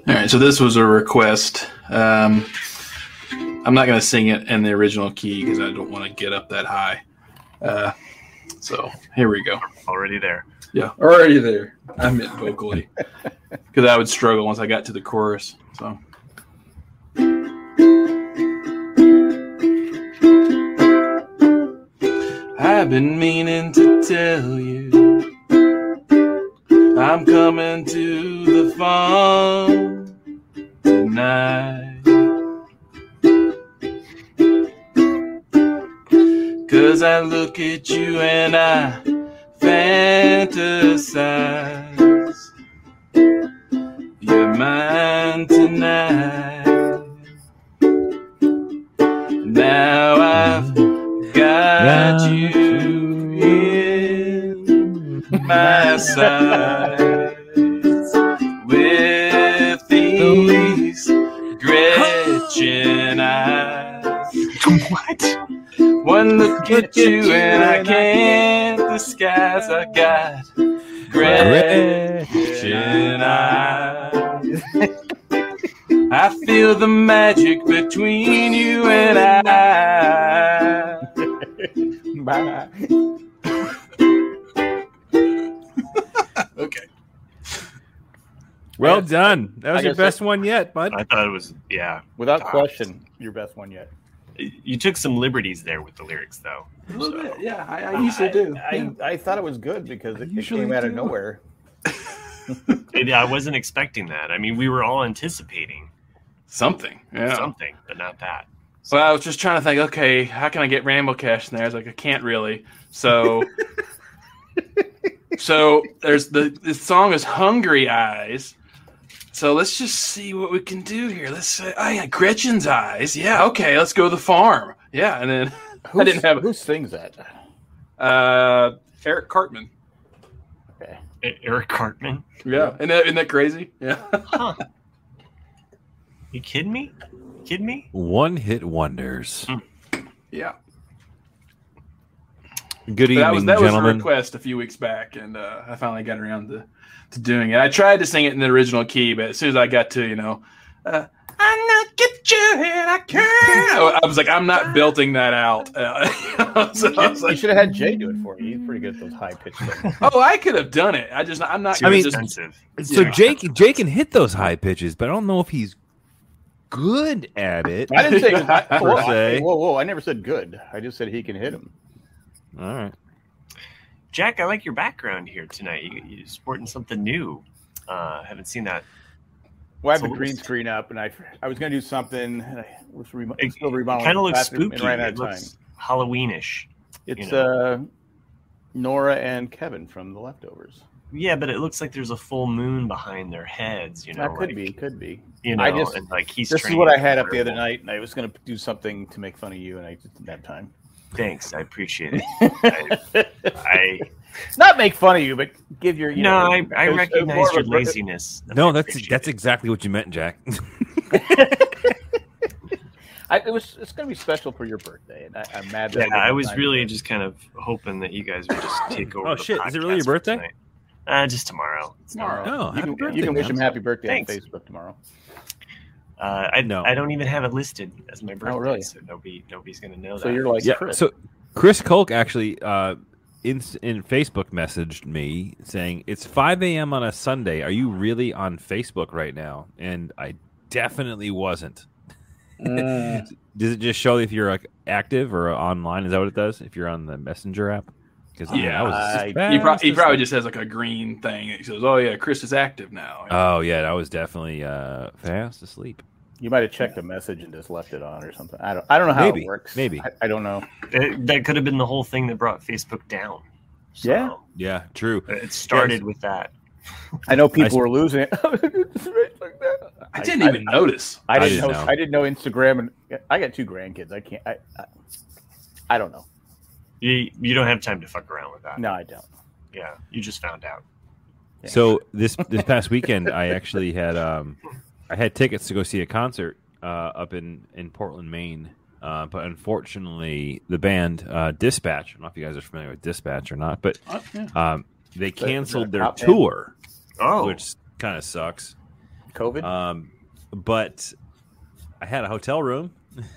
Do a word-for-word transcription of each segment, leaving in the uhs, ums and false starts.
All right, so this was a request. Um, I'm not going to sing it in the original key because I don't want to get up that high. Uh, so here we go. Already there. Yeah, already there. I meant vocally because I would struggle once I got to the chorus. So. I've been meaning to tell you I'm coming to the farm tonight, 'cause I look at you and I fantasize you're mine tonight. Now I've got you in my sights with these Gretchen eyes. What? One look at you and I can't disguise. I got Gretchen eyes. I feel the magic between you and I. Bye. Okay. Well done. That was I your guess best that- one yet, bud. I thought it was, yeah. Without Tops. question, your best one yet. You took some liberties there with the lyrics, though. A little bit, yeah. I, I usually do. I, yeah. I, I thought it was good because it, it usually came out of do. nowhere. It, I wasn't expecting that. I mean, we were all anticipating Something. Yeah. something, but not that. So I was just trying to think, okay, how can I get Rambo Cash in there? I was like, I can't really. So so there's the this song is Hungry Eyes. So let's just see what we can do here. Let's say, oh yeah, Gretchen's Eyes. Yeah, okay, let's go to the farm. Yeah, and then I didn't have Who sings that? uh Eric Cartman. Okay. E- Eric Cartman? Yeah. Isn't that, isn't that crazy? Yeah. Huh. You kidding me? Kidding me? One hit wonders. Yeah. Good But evening, that was that was a gentlemen. request a few weeks back, and uh, I finally got around to, to doing it. I tried to sing it in the original key, but as soon as I got to, you know, uh, I'm not get you and I can't. I was like, I'm not belting that out. Uh, so I was You like, should have had Jay do it for you. He's pretty good at those high pitched things. oh, I could have done it. I just, I'm not. Too Gonna mean- just, expensive. So Yeah. Jake, Jake can hit those high pitches, but I don't know if he's good at it. I didn't say. I, Per whoa, se. I- whoa, whoa! I never said good. I just said he can hit him. All right. Jack, I like your background here tonight. You, you're sporting something new. Uh, haven't seen that. Well, I have So the what green was- screen up, and I I was going to do something. And I was remo- It, still remodeling. kind of the looks bathroom spooky. and ran out It of time. looks Halloweenish. It's you know. uh, Nora and Kevin from The Leftovers. Yeah, but it looks like there's a full moon behind their heads. You know, That could like, be, could be. You know, I just- and like he's. This is training what I for had up the other werewolf. night, and I was going to do something to make fun of you, and I just didn't have time. Thanks, I appreciate it. I, I Not make fun of you, but give your you no, know. I, I it was- it was recognize more of your a- laziness. No, I that's appreciate that's it. exactly what you meant, Jack. I, it was. It's going to be special for your birthday, and I, I'm mad. That Yeah, didn't I have was time really to- just kind of hoping that you guys would just take over. Oh, the shit, is it really your podcast birthday? tonight. Uh, just tomorrow. Tomorrow. Oh, You happy can, birthday, you can wish man. him happy birthday Thanks. on Facebook tomorrow. Uh, I No. I don't even have it listed as my birthday, really? so nobody nobody's gonna know So that. you're like Yeah. Chris. So Chris Kolk actually uh, in in Facebook messaged me saying it's five a.m. on a Sunday. Are you really on Facebook right now? And I definitely wasn't. Mm. Does it just show if you're like active or online? Is that what it does? If you're on the Messenger app? Because Yeah, I was I- He, fast pro- he as- probably just has like a green thing. He says, "Oh yeah, Chris is active now." Oh yeah, I was definitely uh, fast asleep. You might have checked a message and just left it on or something. I don't. I don't know how Maybe, it works. maybe. I, I don't know. That, that could have been the whole thing that brought Facebook down. So, Yeah. Yeah, true. it started with that. I know people I- were losing it. I didn't even notice. I, I didn't didn't know, know. I didn't know Instagram, and I got two grandkids. I can't. I. I, I don't know. You you don't have time to fuck around with that. No, I don't. Yeah, you just found out. Yeah. So this this past weekend, I actually had um, I had tickets to go see a concert uh, up in, in Portland, Maine. Uh, but unfortunately, the band uh, Dispatch. I don't know if you guys are familiar with Dispatch or not, but Oh, yeah. um, they that canceled a their pop band? tour, Oh, which kind of sucks. COVID. Um, but I had a hotel room,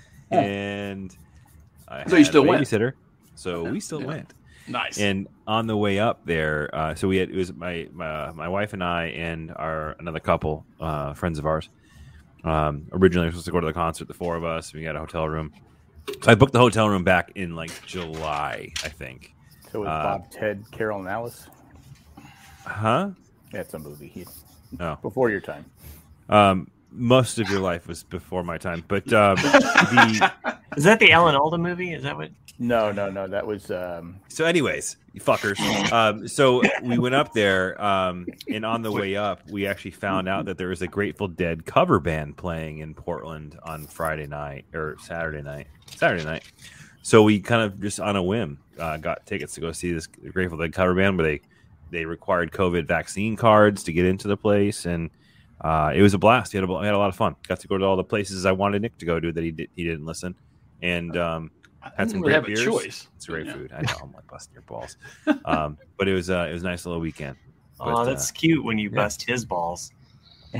and I So had you still a went? babysitter, so we still Yeah. went. Nice. And on the way up there, uh, so we had it was my, my my wife and I and our another couple uh, friends of ours. Um, originally, we were supposed to go to the concert, the four of us. We got a hotel room, so I booked the hotel room back in like July, I think. So with uh, Bob, Ted, Carol, and Alice. Huh? That's a movie. He- No. Before your time. Um, most of your life was before my time, but um, the Is that the Alan Alda movie? Is that what? No, no, no. That was. Um, so, anyways, you fuckers. Um, so we went up there, um, and on the way up, we actually found out that there was a Grateful Dead cover band playing in Portland on Friday night or Saturday night. Saturday night. So we kind of just on a whim uh, got tickets to go see this Grateful Dead cover band, where they they required COVID vaccine cards to get into the place, and uh, it was a blast. We had a, we had a lot of fun. Got to go to all the places I wanted Nick to go to that he did, he didn't listen, and um, had some we great have a beers. choice. It's great Yeah. food. I know I'm like busting your balls, um, but it was uh, it was a nice little weekend. Oh, But, that's uh, cute when you yeah. bust his balls. Do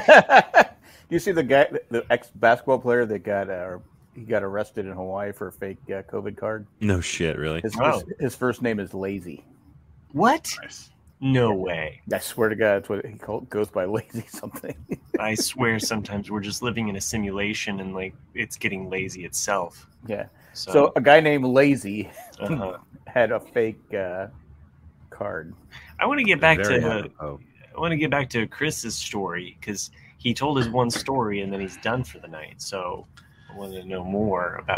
you see the guy, the ex basketball player that got uh, he got arrested in Hawaii for a fake uh, COVID card? no shit, really. His, Oh. his, his first name is Lazy. What? Nice. No way. I swear to God, that's what he called, goes by, Lazy something. I swear sometimes we're just living in a simulation and like it's getting lazy itself. Yeah. So, So a guy named Lazy uh-huh. had a fake uh, card. I want to get back Very to apropos. I want to get back to Chris's story because he told his one story and then he's done for the night. So I want to know more about.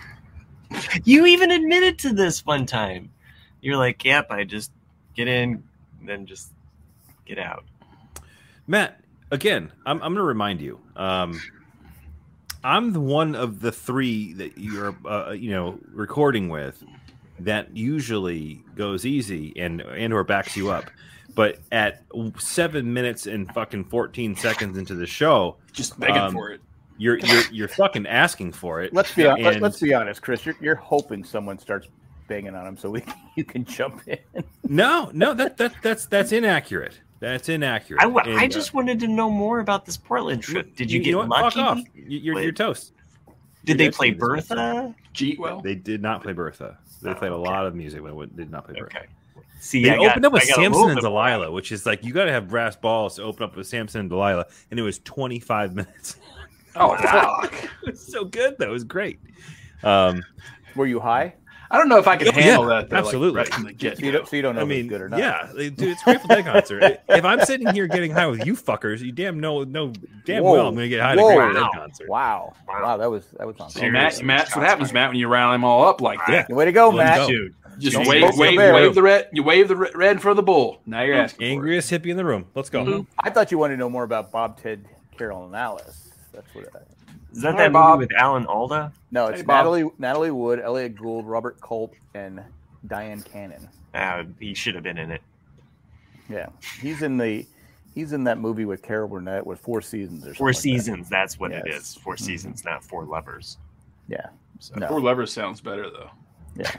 You even admitted to this one time. You're like, "Yep, I just get in, then just get out." Matt, again, I'm, I'm going to remind you. Um, I'm the one of the three that you're, uh, you know, recording with that usually goes easy and and or backs you up. But at seven minutes and fucking fourteen seconds into the show, Just begging Um, for it. you're you're you're fucking asking for it. Let's be hon- let, And- let's be honest, Chris. You're, you're hoping someone starts banging on him so we, you can jump in. No, no, that that that's that's inaccurate. That's inaccurate. I, w- I And, just uh, wanted to know more about this Portland trip. Did you, get know what? lucky? Fuck off. You- You're, Wait. you're toast. Did You they guys play need this one. Bertha? Cheat well. They did not play Bertha. They Oh, played a okay. lot of music, but it did not play Bertha. Okay. See, They I got- opened up with I got a little Samson and bit more. Delilah, which is like you got to have brass balls to open up with Samson and Delilah, and it was twenty-five minutes. Oh, wow. It was so good though. It was great. Um, Were you high? I don't know if I can Oh, yeah, handle that. Though, absolutely. Like, right from the get So you don't, so you don't know I if it's mean, good or not. yeah, dude, it's Grateful Dead concert. If I'm sitting here getting high with you fuckers, you damn know, no, damn Whoa. well I'm going to get high at a Whoa. Grateful Dead Wow. concert. Wow. Wow. Wow, that was that was on. So Matt, Seriously. Matt's what happens, Matt, when you rally them all up like that. Yeah. Way to go, Let's Matt. go. Dude, Just Don't wave, smoke the wave, bear. wave the red. You wave the re- red in front of the bull. Now you're asking. for it. Angriest hippie in the room. Let's go. Mhm. I thought you wanted to know more about Bob, Ted, Carol, and Alice. That's what. I, is that Hi, that Bob. movie with Alan Alda? no, it's Hey, Bob. Natalie Natalie Wood, Elliot Gould, Robert Culp, and Diane Cannon. Uh, he should have been in it. Yeah, he's in the he's in that movie with Carol Burnett with Four Seasons or something. Four like that. seasons. That's what it Yes. is. Four Mhm. seasons, not four lovers. Yeah, So. No. Four levers sounds better though. yeah.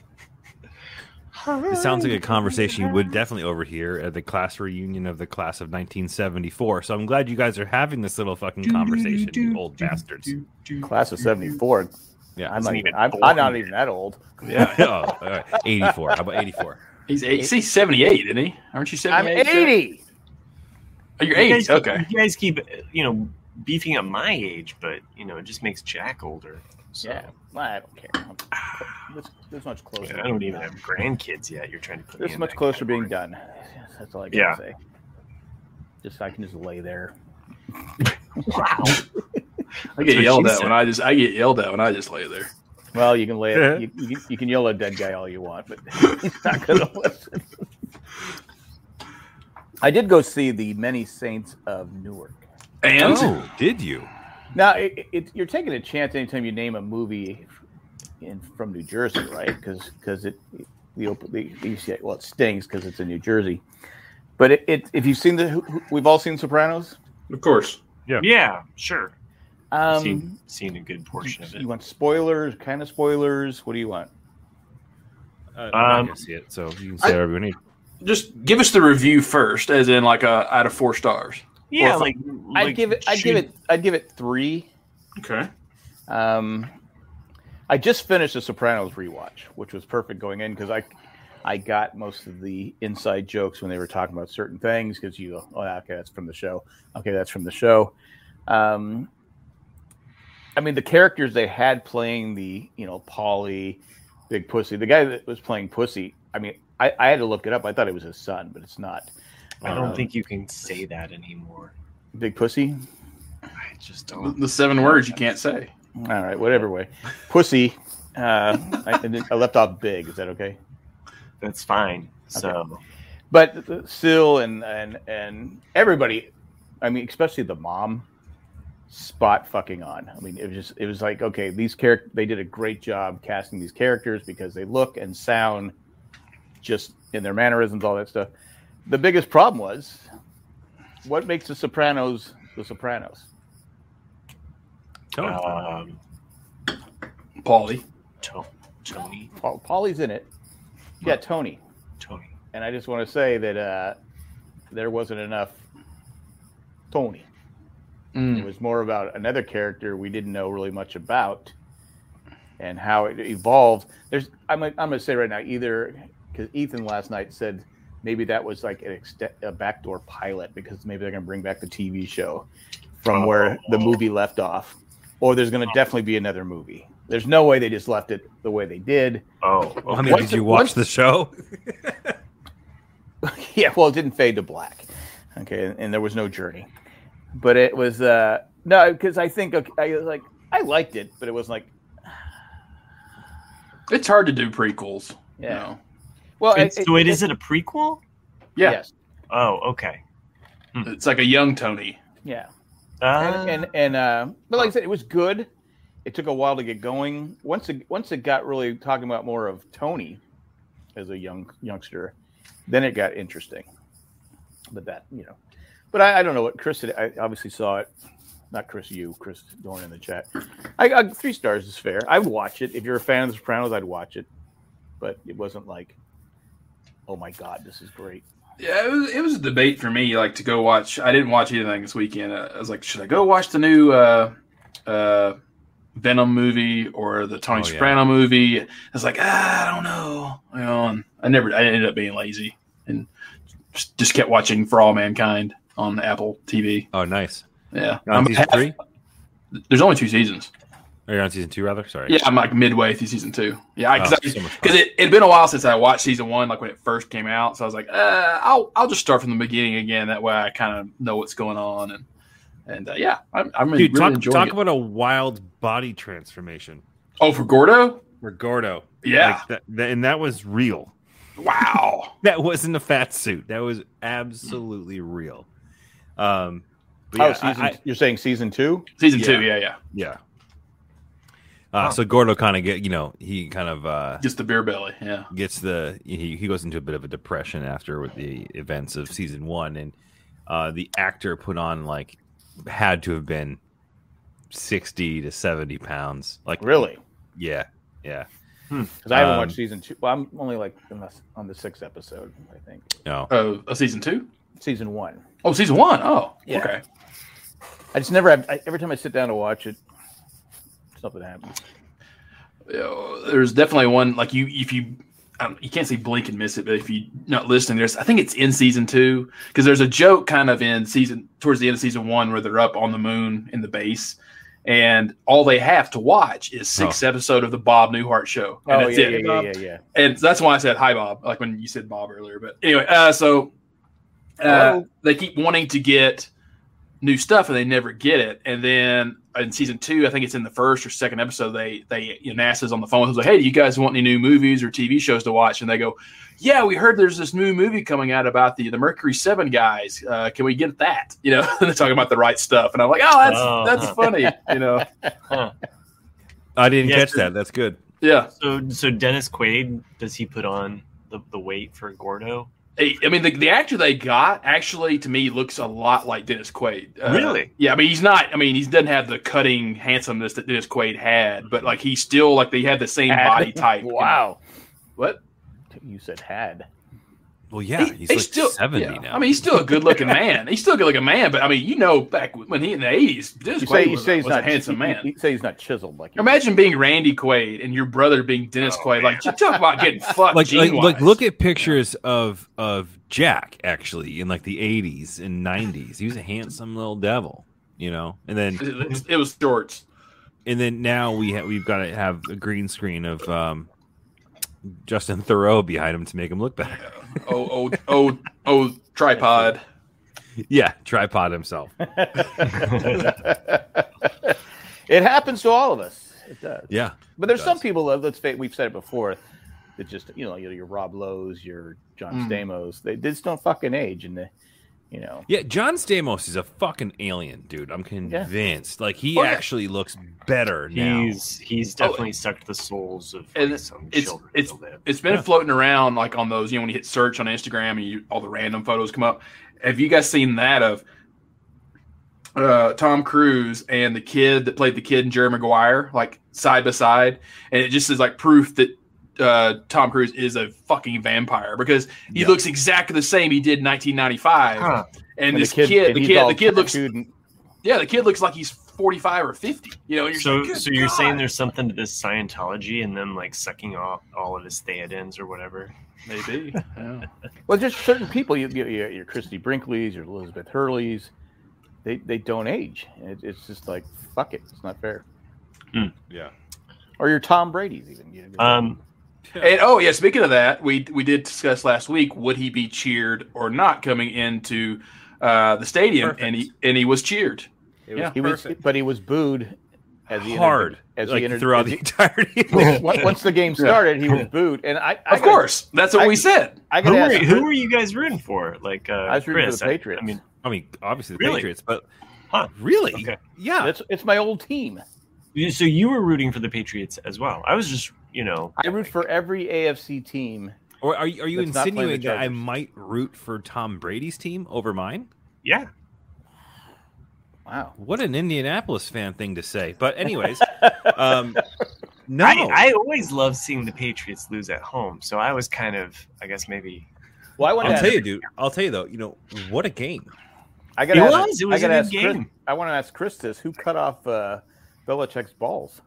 It sounds like a conversation you would definitely overhear at the class reunion of the class of nineteen seventy-four. So I'm glad you guys are having this little fucking conversation, you old bastards. Class of seventy-four. Yeah. I'm not Isn't even. even I'm, born I'm not yet. even that old. Yeah. oh, all right. eighty-four. How about eighty-four? He's eight, he's seventy-eight, isn't he? Aren't you I'm seventy-eight? eighty. Oh, you're You eight. guys, Okay. You guys keep, you know, beefing up my age, but you know, it just makes Jack older. So, Yeah, well, I don't care. I'm- This, this much closer. I don't even have grandkids yet. You're trying to put me This in much that closer being category. done. That's all I can Yeah. say. Just I can just lay there. Wow. I get what yelled she at said. when I just I get yelled at when I just lay there. Well, you can lay it. You, you, can- you can yell at a dead guy all you want, but he's not going to listen. I did go see the Many Saints of Newark. And Oh, did you? Now, it, it, you're taking a chance anytime you name a movie in from New Jersey, right? Because it the open the, the well it stings because it's in New Jersey. But it, it if you've seen the who- who- we've all seen Sopranos. of course, Yeah, sure. Um, seen, seen a good portion of it. you want spoilers? Kind of spoilers? What do you want? Uh, I'm not Um, going to see it, so you can say whatever you need. just give us the review first, as in like a out of four stars. Yeah, Or if- like, I'd like give it. I'd should- give it. I'd give it three. Okay. Um, I just finished the Sopranos rewatch, which was perfect going in because I, I got most of the inside jokes when they were talking about certain things because you go, oh, okay, that's from the show. Okay, that's from the show. Um, I mean, the characters they had playing the, you know, Paulie, Big Pussy, the guy that was playing Pussy. I mean, I, I had to look it up. I thought it was his son, but it's not. I don't Um, think you can say that anymore. Big Pussy. I just The, don't. the seven words you can't say. All right, whatever way. Pussy. Uh, I, I left off Big. Is that okay? That's fine. So But still, and and and everybody, I mean, especially the mom, spot fucking on. I mean, it was just, it was like, okay, these characters, they did a great job casting these characters because they look and sound just in their mannerisms, all that stuff. The biggest problem was, what makes the Sopranos the Sopranos? Tony. um, Paulie. to- Tony, Paul, Paulie's in it. Yeah, Tony. Tony. And I just want to say that uh, there wasn't enough Tony. It Mm. was more about another character we didn't know really much about and how it evolved. There's, I'm, I'm going to say right now, either because Ethan last night said maybe that was like an ext- a backdoor pilot because maybe they're going to bring back the T V show from where the movie left off, or there's going to definitely be another movie. There's no way they just left it the way they did. Oh, I okay. mean, Once did you it- watch once- the show? Yeah, well, it didn't fade to black. Okay, and, and there was no journey, but it was uh no, because I think okay, I was like I liked it, but it was like It's hard to do prequels. Yeah. You know? well, It's- so wait, is it a prequel? Yeah. Yes, Oh, okay. It's like a young Tony. yeah, Uh, and and, and uh, but like I said, it was good. It took a while to get going. Once it once it got really talking about more of Tony as a young youngster, then it got interesting. But that, you know, but I, I don't know what Chris did. I obviously saw it. Not Chris, you, Chris Dorn in the chat. I, I three stars is fair. I would watch it if you're a fan of The Sopranos. I'd watch it, but it wasn't like, oh my god, this is great. Yeah, it was, it was a debate for me, like to go watch. I didn't watch anything this weekend. I was like, should I go watch the new uh, uh, Venom movie or the Tony Oh, yeah. Soprano movie? I was like, ah, I don't know. You know, and I never. I ended up being lazy and just, just kept watching For All Mankind on Apple T V. Oh, nice. Yeah, You're on I'm season half- three? There's only two seasons. Or you're on season two, rather? Sorry. Yeah, I'm like midway through season two. Yeah, because Oh, so much fun. because it had been a while since I watched season one, like when it first came out. So I was like, uh, I'll I'll just start from the beginning again. That way, I kind of know what's going on. And and uh, yeah, I'm I'm Dude, really talk, enjoying talk it. about a wild body transformation. Oh, for Gordo? For Gordo. Yeah. Like that, that- and that was real. Wow. That wasn't a fat suit. That was absolutely real. Um, but oh, yeah, season, I- I- you're saying season two? Season Yeah. two, yeah, yeah. yeah. Uh, So Gordo kind of get, you know, he kind of uh, Just the beer belly. Yeah. gets the he, he goes into a bit of a depression after with the events of season one, and uh, the actor put on like had to have been sixty to seventy pounds. Like Really? yeah, yeah. Because I haven't Um, watched season two. Well, I'm only like on the, on the sixth episode, I think. No, Oh, a season two? Season one. Oh, season one. Oh, Yeah. okay. I just never have. I, every time I sit down to watch it, something happens. You know, there's definitely one like you if you um, you can't say blink and miss it, but if you're not listening, there's I think it's in season two because there's a joke kind of in season towards the end of season one where they're up on the moon in the base, and all they have to watch is six episodes of the Bob Newhart show. And Oh that's yeah, it. yeah, yeah, yeah, yeah. And that's why I said hi, Bob, like when you said Bob earlier. But anyway, uh, so uh, Hello. they keep wanting to get new stuff and they never get it. And then in season two, I think it's in the first or second episode, they they you know, NASA's on the phone. It's like, hey, do you guys want any new movies or T V shows to watch? And they go, yeah, we heard there's this new movie coming out about the the Mercury Seven guys. Uh, can we get that? You know, they're talking about the right stuff. And I'm like, oh, that's Oh. that's funny. You know, huh. I didn't Yeah, catch so- that. That's good. yeah. So, so Dennis Quaid, does he put on the, the weight for Gordo? Hey, I mean, the, the actor they got actually, to me, looks a lot like Dennis Quaid. Uh, Really? Yeah, I mean, he's not. I mean, he doesn't have the cutting handsomeness that Dennis Quaid had, but like he's still like they had the same Had. body type. you know. Wow. What? You said had. Well, yeah, He- he's, he's like still seventy yeah. now. I mean, he's still a good looking man. He's still a good looking man, but I mean, you know, back when he in the eighties, Dennis You Quaid say you was, say he's was a not handsome you- man. You, say he's not chiseled like. you Imagine being Randy Quaid and your brother being Dennis Oh, Quaid. man. Like, you talk about getting fucked. like, like, gene-wise. like, look at pictures of of Jack actually in like the eighties and nineties. He was a handsome little devil, you know. And then it, it was shorts. and then now we ha- we've got to have a green screen of um, Justin Theroux behind him to make him look better. Oh, oh, oh, oh, tripod. Yeah, tripod himself. It happens to all of us. It does. Yeah, But there's it some does. people that, let's face, we've said it before, that just, you know, your, your Rob Lowe's, your John Mm. Stamos, they, they just don't fucking age. And, they, you know, Yeah, John Stamos is a fucking alien, dude. I'm convinced. Like he Oh, yeah. actually looks better now. He's he's definitely sucked the souls of And like, some it's children. it's a little bit. it's been Yeah. floating around like on those, you know, when you hit search on Instagram and you all the random photos come up. Have you guys seen that of uh, Tom Cruise and the kid that played the kid in Jerry Maguire, like side by side? And it just is like proof that uh, Tom Cruise is a fucking vampire because he Yeah. looks exactly the same he did in nineteen ninety-five. Huh. And, and this kid, and the he's kid, all the kid looks, tattooed and- yeah, the kid looks like he's forty-five or fifty. You know, and you're So like, "Good so you're God." saying there's something to this Scientology and them like sucking off all of his theodins or whatever? maybe. Yeah. well, just certain people, you, you, you- your Christy Brinkley's, your Elizabeth Hurley's, they, they don't age. It, it's just like, fuck it. It's not fair. Yeah. Or your Tom Brady's even. You know, Um, And oh yeah, speaking of that, we we did discuss last week would he be cheered or not coming into uh, the stadium, Perfect. and he and he was cheered. It Yeah. he was, but he was booed as he hard entered, as like he entered, throughout as the he- entirety. once once the game started, he was booed, and I, I Of course, that's what I- we said. I who got are ask, who are you guys rooting for? Like uh, I was rooting for Chris, the I- Patriots. I, mean, I mean, obviously the Really? Patriots, but Huh. really, Okay. yeah. it's it's my old team. you- so you were rooting for the Patriots as well. I was just you know I root for every A F C team. Or are you, are you That's not playing the insinuating that I Chargers. might root for Tom Brady's team over mine? yeah. Wow. What an Indianapolis fan thing to say. But anyways, um, no, I, I always love seeing the Patriots lose at home. So I was kind of I guess maybe Well, I want I'll to tell ask, you, dude. I'll tell you though. You know what a game. I gotta It ask, was. It I was a gotta good ask Chris- game. I want to ask Chris this: who cut off uh, Belichick's balls?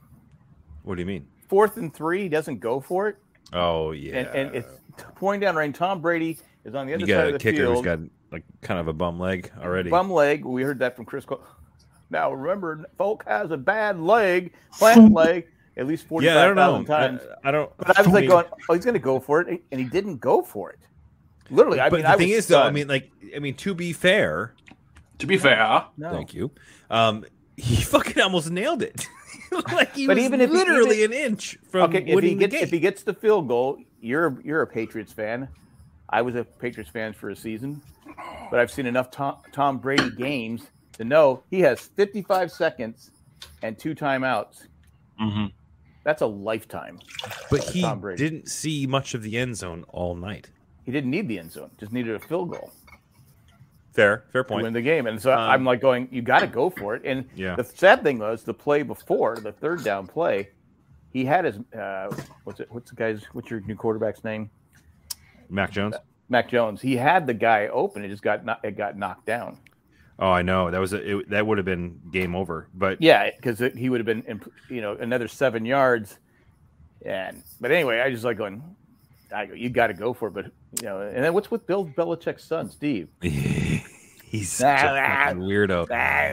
What do you mean? Fourth and three, he doesn't go for it, Oh yeah, and, and it's pointing down range. Tom Brady is on the other you side got of a the kicker field. who's got like kind of a bum leg already. Bum leg. We heard that from Chris. Cole. Now remember, Folk has a bad leg, plant leg, at least yeah, I forty-five don't know. thousand times. I, I don't. But I was like mean, going, oh, he's going to go for it, and he didn't go for it. Literally, I but mean, the I thing was is, though, I stunned. mean, like, I mean, to be fair, To be fair, no. thank you. Um, he fucking almost nailed it. like he But was even if he- literally even- an inch from Okay, if he winning the gets game. if he gets the field goal, you're you're a Patriots fan. I was a Patriots fan for a season, but I've seen enough Tom, Tom Brady games to know he has fifty-five seconds and two timeouts. hmm That's a lifetime. but he Tom Brady. didn't see much of the end zone all night. He didn't need the end zone; just needed a field goal Fair, fair to win point. the game. And so Um, I'm like going, you got to go for it. And Yeah. the sad thing was the play before the third down play, he had his uh, what's it? What's the guy's? What's your new quarterback's name? Mac Jones. Mac Jones. He had the guy open. It just got kno- it got knocked down. Oh, I know that was a, it, that would have been game over. But Yeah, because he would have been, in- you know, another seven yards. And but anyway, I just like going, I go, you got to go for it. But you know, and then what's with Bill Belichick's son, Steve? he's such a fucking weirdo.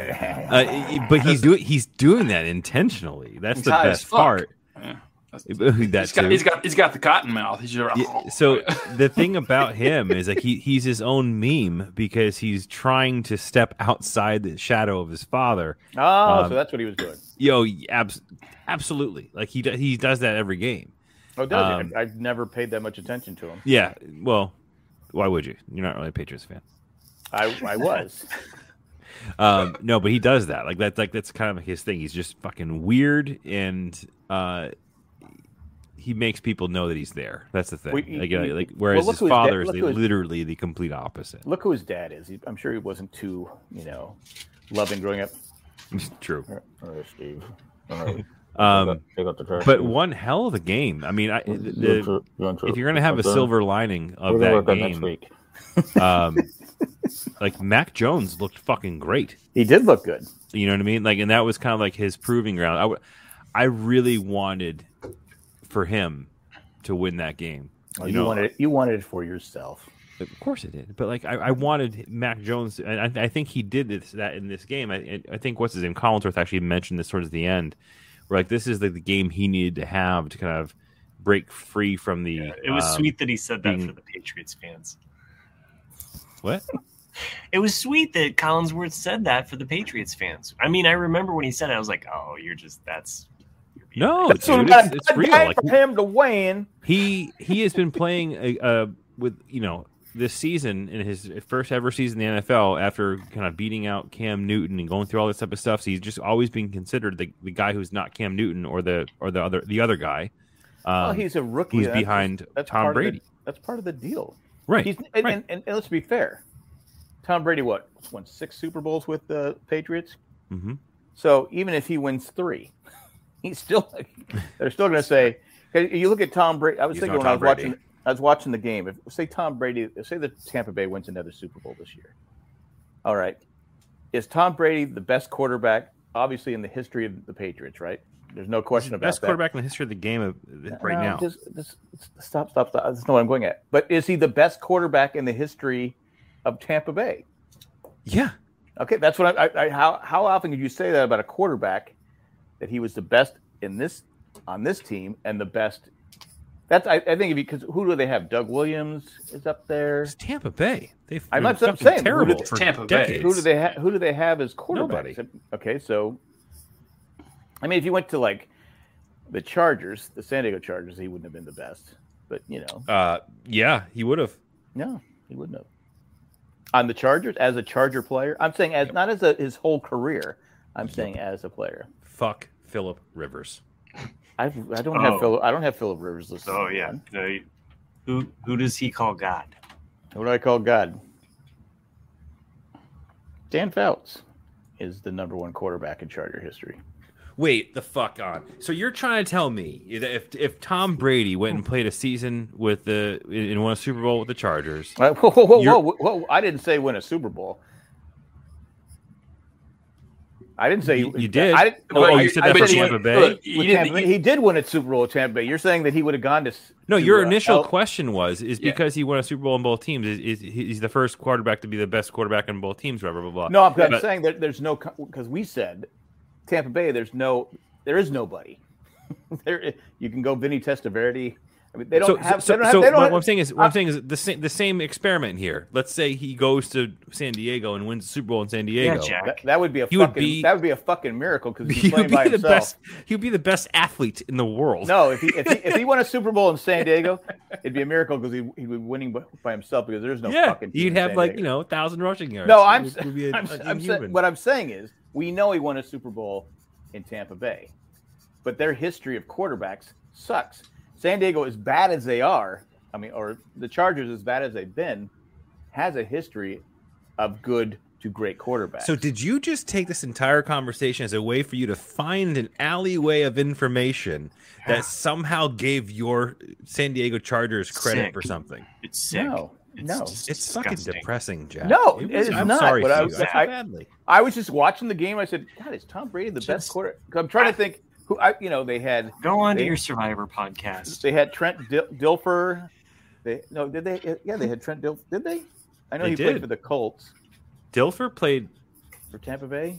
Uh, but he's doing he's doing that intentionally. That's He's the high as best fuck. part. Yeah. That's- that he's got too. he's got he's got the cotton mouth. He's just, Yeah, so the thing about him is like he, he's his own meme because he's trying to step outside the shadow of his father. Oh, Um, so that's what he was doing. Yo, abs- absolutely. Like he do- he does that every game. Oh, does um, he? I- I've never paid that much attention to him. Yeah. Well, why would you? You're not really a Patriots fan. I I was. Um, no, but he does that. Like that's like that's kind of his thing. He's just fucking weird, and uh, he makes people know that he's there. That's the thing. Well, like, you- uh, like whereas well, look his who his dad- father is look the, who his- literally the complete opposite. Look who his dad is. He, I'm sure he wasn't too, you know, loving growing up. True. Oh, Steve. Oh, Um, Take out the trash. but one hell of a game. I mean, I, the, the, if you're going to have a silver lining of that game, um, like Mac Jones looked fucking great. He did look good. You know what I mean? Like, and that was kind of like his proving ground. I, w- I really wanted for him to win that game. Oh, you you know, wanted it, you wanted it for yourself. of course it did. But like, I, I wanted Mac Jones, and I, I think he did this that in this game. I, I think what's his name, Collinsworth, actually mentioned this towards the end. Where like this is like the game he needed to have to kind of break free from the. Yeah, it was um, sweet that he said that being- for the Patriots fans. What? It was sweet that Collinsworth said that for the Patriots fans. I mean, I remember when he said it, I was like, "Oh, you're just that's." You're being No, nice." So dude, we got it's, a it's good real. game Like for him to win. he he has been playing a, uh, with you know this season in his first ever season in the N F L after kind of beating out Cam Newton and going through all this type of stuff. So he's just always been considered the, the guy who's not Cam Newton or the or the other the other guy. Um, Well, he's a rookie. who's That's- behind that's Tom part of the- Brady. that's part of the deal. right. He's, and, right. and, and, and let's be fair. Tom Brady, what, won six Super Bowls with the Patriots? hmm So even if he wins three, he's still they're still going to say. 'Cause you look at Tom Brady. I was He's thinking not when I Tom was Brady. watching. I was watching the game. If say Tom Brady, say that Tampa Bay wins another Super Bowl this year. All right, is Tom Brady the best quarterback? Obviously, in the history of the Patriots, right? There's no question about Best that. quarterback in the history of the game of, right No, now. Just, just stop, stop, stop. That's not what I'm going at. But is he the best quarterback in the history of Tampa Bay? Yeah. Okay, that's what I, I, I how how often could you say that about a quarterback that he was the best in this on this team and the best? That's I, I think if because who do they have? Doug Williams is up there. It's Tampa Bay. They've I'm been not- I'm fucking saying, who terrible did- for Tampa Bay. decades. Who do they ha- who do they have as quarterbacks? Nobody. Okay, so I mean, if you went to like the Chargers, the San Diego Chargers, he wouldn't have been the best. But you know, Uh, yeah, he would have. no, he wouldn't have. On the Chargers, as a Charger player, I'm saying as not as a, his whole career. I'm saying as a player. Fuck Phillip Rivers. I I don't Oh. have Philip. I don't have Philip Rivers listed. Oh yeah. No, you- who who does he call God? What do I call God? Dan Fouts is the number one quarterback in Charger history. Wait the fuck on. So you're trying to tell me that if if Tom Brady went and played a season with the and won a Super Bowl with the Chargers, Uh, Whoa, whoa, whoa, You're- whoa, whoa! I didn't say win a Super Bowl. I didn't say You- you did. I didn't, Oh, I- you said I that for he Tampa went- Bay? look, You with didn't- Tampa Bay. you- He did win a Super Bowl with Tampa Bay. You're saying that he would have gone to s- no, to, your uh, initial L- question was is Yeah. because he won a Super Bowl in both teams. Is, is he's the first quarterback to be the best quarterback in both teams? Blah blah blah. blah. No, I'm, I'm But- saying that there's no because we said Tampa Bay. There's no, there is nobody. there, you can go Vinny Testaverde. I mean, they don't so, have. so, they don't have. so they don't what have, I'm saying is, what I'm I'm- saying is the same the same experiment here. Let's say he goes to San Diego and wins the Super Bowl in San Diego. Yeah, Jack. that, that would be a He would fucking. be- that would be a fucking miracle because he's He playing would be by the himself. best. He would be the best athlete in the world. No, if he if he if he won a Super Bowl in San Diego, it'd be a miracle because he he would be winning by, by himself because there's no yeah, fucking. team he'd in have San like Diego. you know a thousand rushing yards. No, I'm, It would be a- I'm, a I'm inhuman. saying, what I'm saying is we know he won a Super Bowl in Tampa Bay, but their history of quarterbacks sucks. San Diego, as bad as they are, I mean, or the Chargers, as bad as they've been, has a history of good to great quarterbacks. So did you just take this entire conversation as a way for you to find an alleyway of information that somehow gave your San Diego Chargers credit Sick. for something? It's sick. No, it's no. just It's fucking disgusting. depressing, Jack. No, It it was- is I'm not, sorry but for I you. was- I feel I- badly. I was just watching the game. I said, God, is Tom Brady the best Just- quarter? 'Cause I'm trying to think who I, you know, they had Go on to They- your Survivor podcast. they had Trent Dil- Dilfer. They no, did they? Yeah, they had Trent Dilfer. Did they? I know They he did. played for the Colts Dilfer played, for Tampa Bay.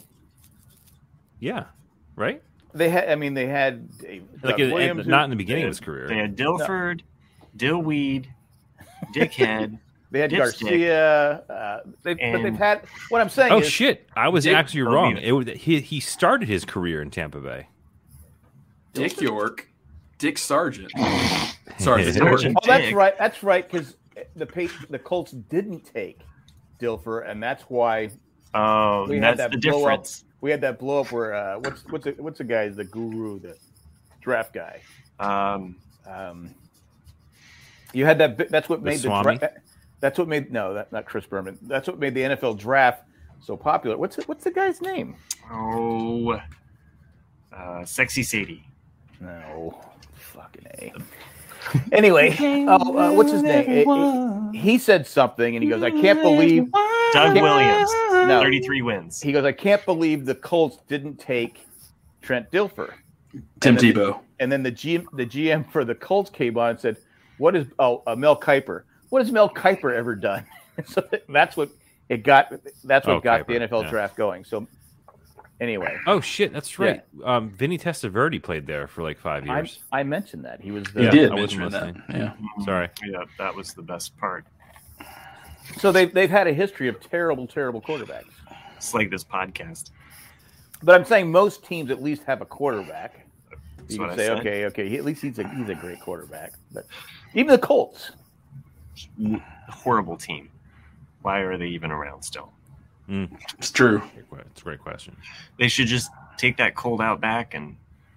yeah, right? They had. I mean, they had Dave, Like Doug in- Williams, not who- in the beginning They of his career. They had Dilford, Dillweed, Dickhead. They had Dipstick. Garcia. Uh, they, but And- they've had. What I'm saying Oh is, shit! I was Dick- actually oh, wrong. yeah. It was, he he started his career in Tampa Bay. Dick York, Dick Sargent. Sorry, Sargent. Sargent. Oh, that's Dick. right. That's right. Because the Pa- the Colts didn't take Dilfer, and that's why Oh, We had that's that the blow up. difference. we had that blow up. Where uh, what's what's the, what's the guy? The guru, the draft guy. Um, Um, you had that. bi- That's what made the. Swami? Dra- that's what made no, that not Chris Berman. That's what made the N F L draft so popular. What's it, what's the guy's name? oh, Uh, Sexy Sadie. No, fucking A. Anyway, oh, uh, what's his name? It- it- he said something, and he goes, "I can't believe." Doug Williams. No. thirty-three wins. He goes, "I can't believe the Colts didn't take Trent Dilfer." Tim And then- Tebow. And then the G M, the G M for the Colts came on and said, "What is oh uh, Mel Kiper? What has Mel Kiper ever done?" So that's what it got. That's what Oh, got Kiper, the N F L yeah. draft going. So anyway, Oh shit, that's right. Um, Vinny Testaverde played there for like five I, years. I mentioned that he was the. He Yeah, did I wasn't mention that. listening. Yeah. Sorry. Yeah, that was the best part. So they've they've had a history of terrible, terrible quarterbacks. It's like this podcast. But I'm saying most teams at least have a quarterback. That's You what can I say, said. okay, okay, he, at least he's a he's a great quarterback. But even the Colts, Horrible team. Why are they even around still? Mm, It's true. great que- it's a great question. They should just take that cold out back and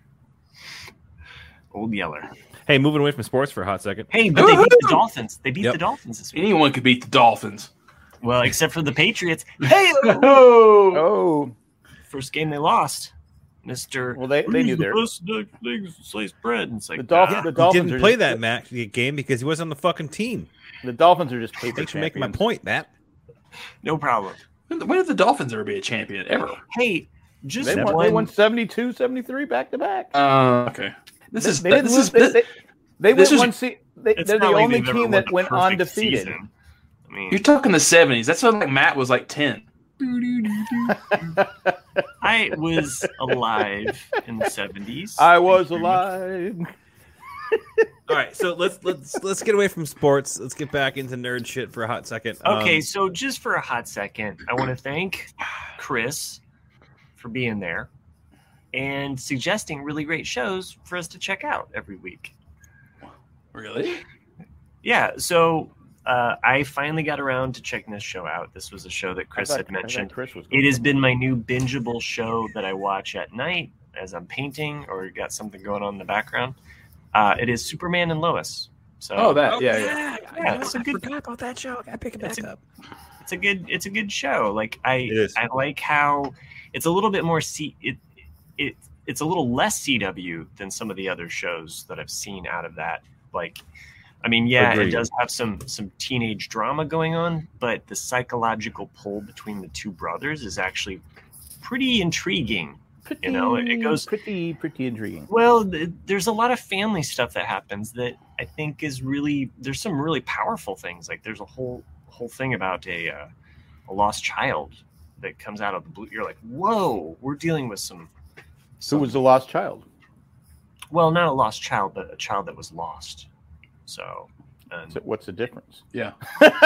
Old Yeller. Hey, moving away from sports for a hot second. Hey, but they beat the Woohoo! Dolphins. They beat Yep. the Dolphins this week. Anyone could beat the Dolphins. Well, except for the Patriots. Hey, Oh, oh, first game they lost. Mister well, they, they knew their best things sliced bread. And it's like the Dolphins. ah, The He Dolphins didn't are play just, that Mac game because he wasn't on the fucking team. The Dolphins are just paper Thanks for making my champions. point, Matt. no problem. when when did the Dolphins ever be a champion ever? Hey, just They won, one. they won seventy-two, seventy-three back to back. Uh, okay. This They- is they didn't this lose. is They, they, they this went is- one se- they, It's They're the not like only they've ever team won that the went perfect undefeated. season. I mean, you're talking the seventies. That's when like Matt was like ten. I was alive in the seventies. I was alive. All right, so let's let's let's get away from sports. Let's get back into nerd shit for a hot second. Okay, Um, so just for a hot second, I want to thank Chris for being there and suggesting really great shows for us to check out every week. Really? Yeah, so uh, I finally got around to checking this show out. This was a show that Chris I thought- had I thought mentioned. Chris was It has been my new bingeable show that I watch at night as I'm painting or got something going on in the background. Uh, it is Superman and Lois. So Oh, that. Yeah, yeah. yeah, it's a good. forgot about that show. I gotta pick it It's back a- up. It's a good. It's a good show. Like I, It is. I like how it's a little bit more C. It, it, it's a little less C W than some of the other shows that I've seen out of that. Like, I mean, yeah, Agreed. it does have some some teenage drama going on, but the psychological pull between the two brothers is actually pretty intriguing. pretty, you know, it goes- pretty, pretty intriguing. Well, th- there's a lot of family stuff that happens that I think is really. There's some really powerful things. Like there's a whole whole thing about a uh, a lost child that comes out of the blue. You're like, whoa, we're dealing with some. Who some was the lost child? well, not a lost child, but a child that was lost. So, and So what's the difference? Yeah.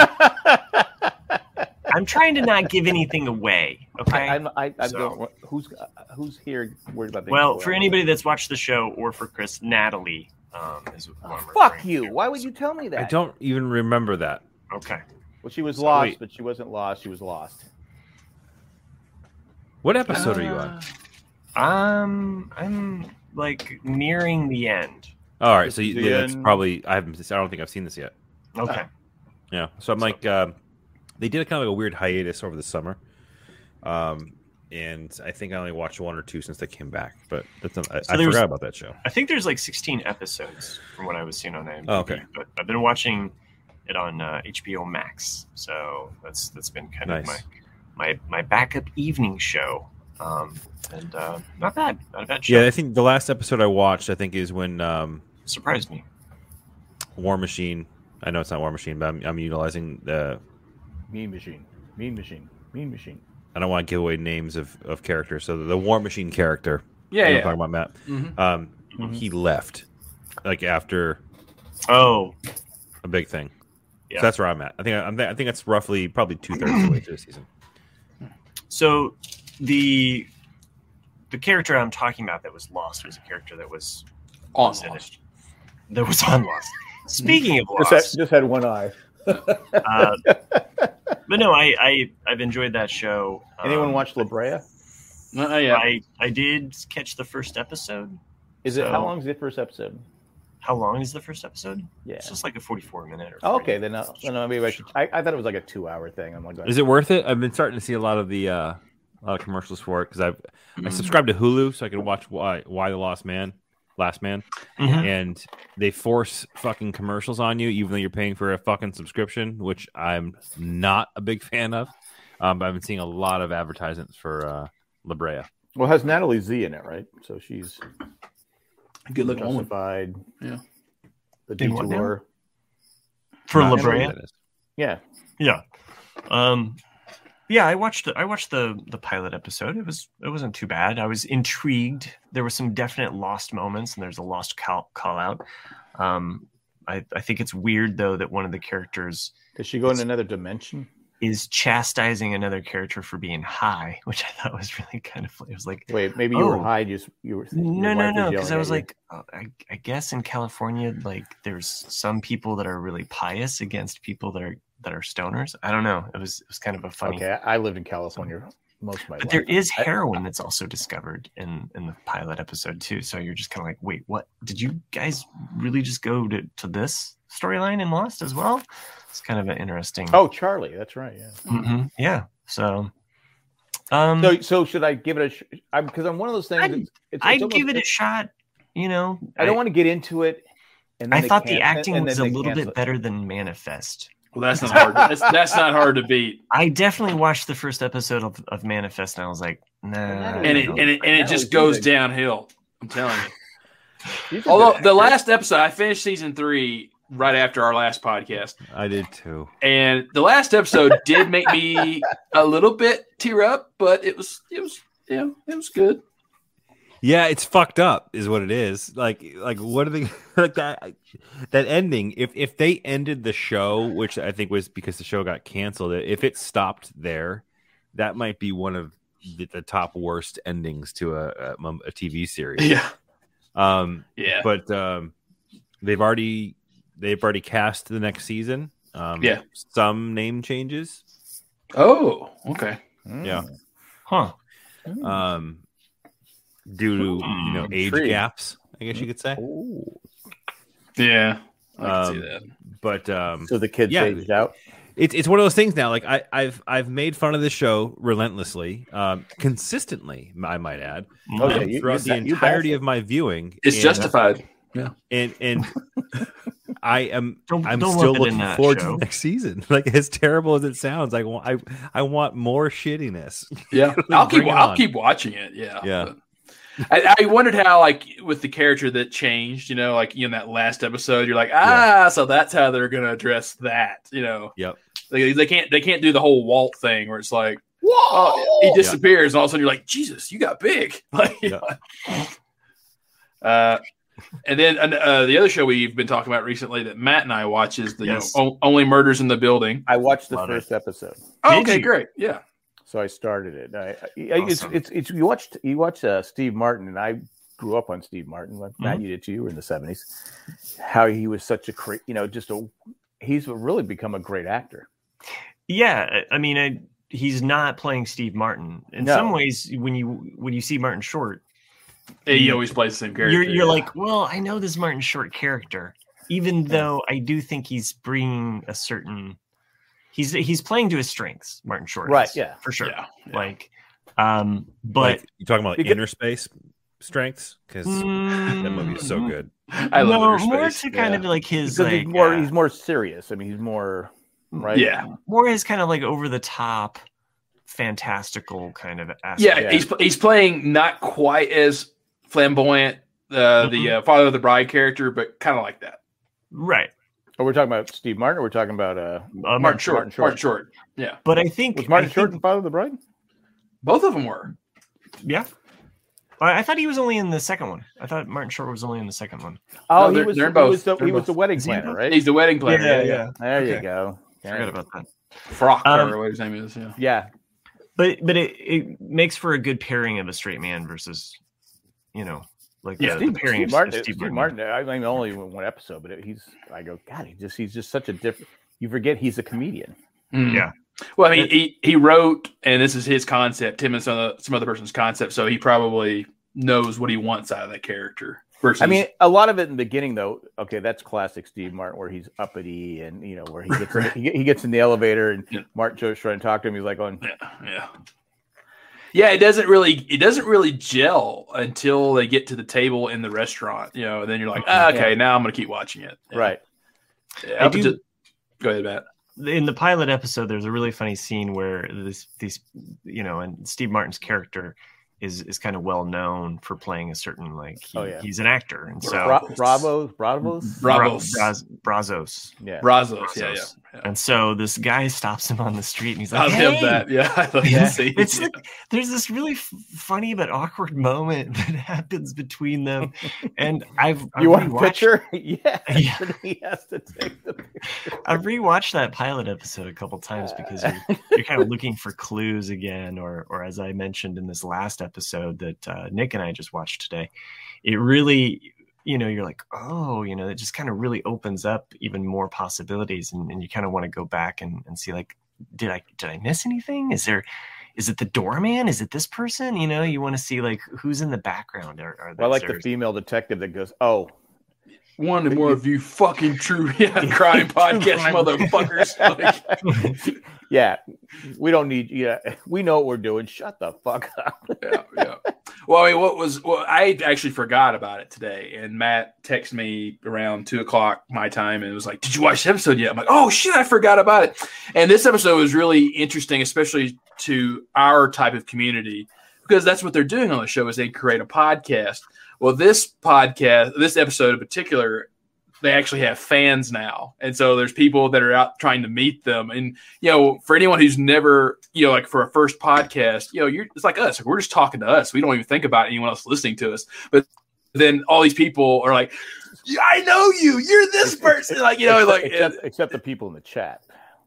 I'm trying to not give anything away. Okay. I, I'm- I, I So- don't. Who's who's here worried about? things well, going for on? anybody that's watched the show, or for Chris, Natalie um, is who I'm Fuck referring you! to. Why would you tell me that? I don't even remember that. Okay. Well, she was So lost, wait. but she wasn't lost. She was lost. What episode are you on? Um, I'm like nearing the end. All right, so you, The yeah, that's end. probably I haven't. I don't think I've seen this yet. Okay. Yeah, so I'm like, um, they did a kind of like a weird hiatus over the summer, um, and I think I only watched one or two since they came back. But that's not, I, So I there's- forgot about that show. I think there's like sixteen episodes from what I was seeing on IMDb. Oh, okay. But I've been watching it on uh, H B O Max, so that's that's been kind of Nice. my my my backup evening show. Um, and uh, not bad, not a bad show. Yeah, I think the last episode I watched, I think, is when um, Surprised me. War Machine. I know it's not War Machine, but I'm, I'm utilizing the. Mean machine. Mean machine. Mean machine. I don't want to give away names of, of characters. So the War Machine character. Yeah, you know what I'm yeah. talking about Matt. Mhm. Um, Mhm. He left, like after Oh, a big thing. Yeah. So that's where I'm at. I think I'm, I think that's roughly probably two thirds of the way through the season. so the the character I'm talking about that was lost was a character that was On was in Lost. it. That was on Lost. Speaking of Just had, Lost, just had one eye. uh, but no, I, I I've enjoyed that show. Anyone Um, watch La Brea? Uh, yeah. I I did catch the first episode. Is it So- how long is the first episode? How long is the first episode? Yeah. It's just like a forty-four minute. Or Oh, forty okay, then uh, then uh, maybe I should. I, I thought it was like a two-hour thing. I'm like, Is it worth it? I've been starting to see a lot of the uh, a lot of commercials for it because I've I subscribe to Hulu so I can watch Why Why the Lost Man, Last Man, Mhm. and they force fucking commercials on you even though you're paying for a fucking subscription, which I'm not a big fan of. Um, but I've been seeing a lot of advertisements for uh, La Brea. Well, it has Natalie Z in it, right? So she's Good looking woman. justified. Yeah. The In what now? detour. For Not La sure Brea? what that is. Yeah. Yeah. Um yeah, I watched the I watched the the pilot episode. It was it wasn't too bad. I was intrigued. There were some definite lost moments and there's a lost call, call out. Um I, I think it's weird though that one of the characters Does she go in another dimension? is chastising another character for being high, which I thought was really kind of funny. It was like Wait, maybe you were Oh. high. Just you were. no, your no, wife no, yelling because I at was you. like, oh, I, I guess in California, like there's some people that are really pious against people that are that are stoners. I don't know. It was it was kind of a funny. Okay, I I lived in California most of my But life. there is I- heroin that's also discovered in in the pilot episode too. So you're just kind of like, wait, what? Did you guys really just go to to this storyline in Lost as well? It's kind of an interesting. Oh, Charlie, that's right. Yeah. Mhm. Yeah. So, um, So, so should I give it a? Sh- I'm because I'm one of those things. I'd- it's, it's, I it's almost- give it a shot. You know, I don't want to get into it. And then I they thought the can't- acting and then was a they little cancel bit it. better than Manifest. Well, that's not hard. That's, that's not hard to beat. I definitely watched the first episode of, of Manifest, and I was like, nah. And And it no. and it, and it That just was goes good. downhill. I'm telling you. He's a Although good the actor. last episode, I finished season three right after our last podcast, I did too. and the last episode did make me a little bit tear up, but it was it was yeah it was good. Yeah, it's fucked up, is what it is. Like, like what are they like that? That ending. If if they ended the show, which I think was because the show got canceled, if it stopped there, that might be one of the, the top worst endings to a, a, a T V series. Yeah, Um, yeah, but um, they've already they've already cast the next season. Um, Yeah. some name changes. oh, okay. Mm. Yeah. Huh. Um, due to you know age Intrigued. gaps, I guess you could say. Ooh. Yeah, I can see Um, that. But um, So the kids Yeah. aged out. it's it's one of those things now. Like I, I've I've made fun of this show relentlessly, um, consistently. I might add, Oh, yeah, um, you- throughout you the ba- you entirety bash it. of my viewing. It's and, justified. and and I am Don't- I'm don't still lump it in looking that forward to show. the next season. Like as terrible as it sounds, I want I I want more shittiness. Yeah, I'll keep Bring it I'll on. keep watching it. Yeah, Yeah. but I, I wondered how, like, with the character that changed, you know, like in that last episode, you're like, ah, so that's how they're going to address that, you know. Yep. They, they can't they can't do the whole Walt thing where it's like, whoa, he disappears, and all of a sudden you're like, Jesus, you got big. Like, Yeah. uh, and then uh, the other show we've been talking about recently that Matt and I watch is the Yes. you know, o- Only Murders in the Building. I watched the Love it. first episode, Oh, Did okay, you? great, yeah. so I started it. I, I, it's, Awesome. it's it's you watched you watched uh, Steve Martin, and I grew up on Steve Martin. Like Matt, Mhm. you did too. You were in the seventies. How he was such a cra- you know just a he's really become a great actor. Yeah, I I mean, I, he's not playing Steve Martin. In No. some ways, when you when you see Martin Short, He always plays the same character. you're you're yeah. like, well, I know this Martin Short character, even though I do think he's bringing a certain. He's he's playing to his strengths, Martin Short. Right, is, yeah. for sure. Yeah, yeah. Like, um, but Like, you talking about You get- inner space strengths because that movie is so good. I love no, Inner more Space. to kind yeah. of like his Because like he's more uh, he's more serious. I mean, he's more right. Yeah, more his kind of like over the top, fantastical kind of aspect. yeah, Yeah. he's he's playing not quite as flamboyant uh, the uh, father of the bride character, but kind of like that. right. Oh, we're talking about Steve Martin. Or we're talking about uh, Uh, Martin Short, Martin Martin Short. Short, yeah, But I think was Martin I Short think- in Father of the Bride? both of them were. Yeah. I I thought he was only in the second one. I thought Martin Short was only in the second one. Oh, No, he they're- was, they're he both. was the, They're he was both. the wedding Is he planner, both? right? He's the wedding planner. Yeah, Yeah, yeah. There you Okay. go. Forgot Yeah. about that. Frock Um, or whatever his name is. Yeah, Yeah. But but it, it makes for a good pairing of a straight man versus, you know, like Yeah, the, Steve, the pairing Steve of Martin. of Steve, Steve Martin. Martin. I mean, only one episode, but he's. I go, God, he just he's just such a different. You forget he's a comedian. Mm. Yeah. Well, I mean, he, he wrote, and this is his concept, him and some other, some other person's concept, so he probably knows what he wants out of that character. Versus, I mean, a lot of it in the beginning, though. Okay, that's classic Steve Martin, where he's uppity and you know where he gets in, he, he gets in the elevator and Yeah. Martin Joe's trying to talk to him. He's like, "On yeah, yeah. Yeah, it doesn't really it doesn't really gel until they get to the table in the restaurant, you know. And then you're like, ah, okay, Yeah. now I'm gonna keep watching it. Yeah. Right. Yeah, I up do- until- go ahead, Matt. In the pilot episode, there's a really funny scene where this these you know, and Steve Martin's character is is kind of well known for playing a certain like he, Oh, yeah. he's an actor, and so Bra- Bravos, Bravos. Bravos. Bra- Braz- Brazos. Yeah. Brazos, yeah, yeah. Brazos. yeah. And so this guy stops him on the street, and he's I like, love "Hey!" that. Yeah, I love Yeah. that scene. It's Yeah. like there's this really f- funny but awkward moment that happens between them, and I've, I've You want a rewatched- picture? Yeah. Yeah. He has to take the picture. I've rewatched that pilot episode a couple times because you're, you're kind of looking for clues again, or or as I mentioned in this last episode that uh, Nick and I just watched today, it really, you know, you're like, oh, you know, it just kind of really opens up even more possibilities, and, and you kind of want to go back and, and see like, did I did I miss anything? Is there, is it the doorman? Is it this person? You know, you want to see like who's in the background. Or, or I like the there's- female detective that goes, "Oh, One more of you fucking true yeah, crime podcast crime. motherfuckers. Like, yeah, we don't need. Yeah, we know what we're doing. Shut the fuck up." yeah, yeah. Well, I mean, what was well, I actually forgot about it today, and Matt texted me around two o'clock my time, and it was like, "Did you watch the episode yet?" I'm like, "Oh shit, I forgot about it." And this episode was really interesting, especially to our type of community, because that's what they're doing on the show is they create a podcast. Well, this podcast, this episode in particular, they actually have fans now. And so there's people that are out trying to meet them. And, you know, for anyone who's never, you know, like for a first podcast, you know, you're it's like us. Like we're just talking to us. We don't even think about anyone else listening to us. But then all these people are like, yeah, I know you. You're this person. Like, you know, except, like, except, except the people in the chat.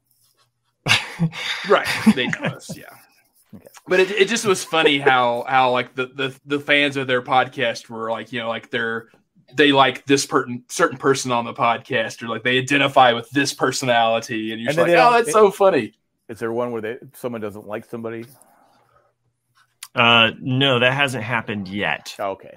right. They know us. Yeah. Okay. But it, it just was funny how, how like the, the, the fans of their podcast were like, you know, like they're, they like this certain certain person on the podcast, or like they identify with this personality, and you're And just then like, they oh, don't- that's so funny. Is there one where they someone doesn't like somebody? Uh, no, that hasn't happened yet. Oh, okay.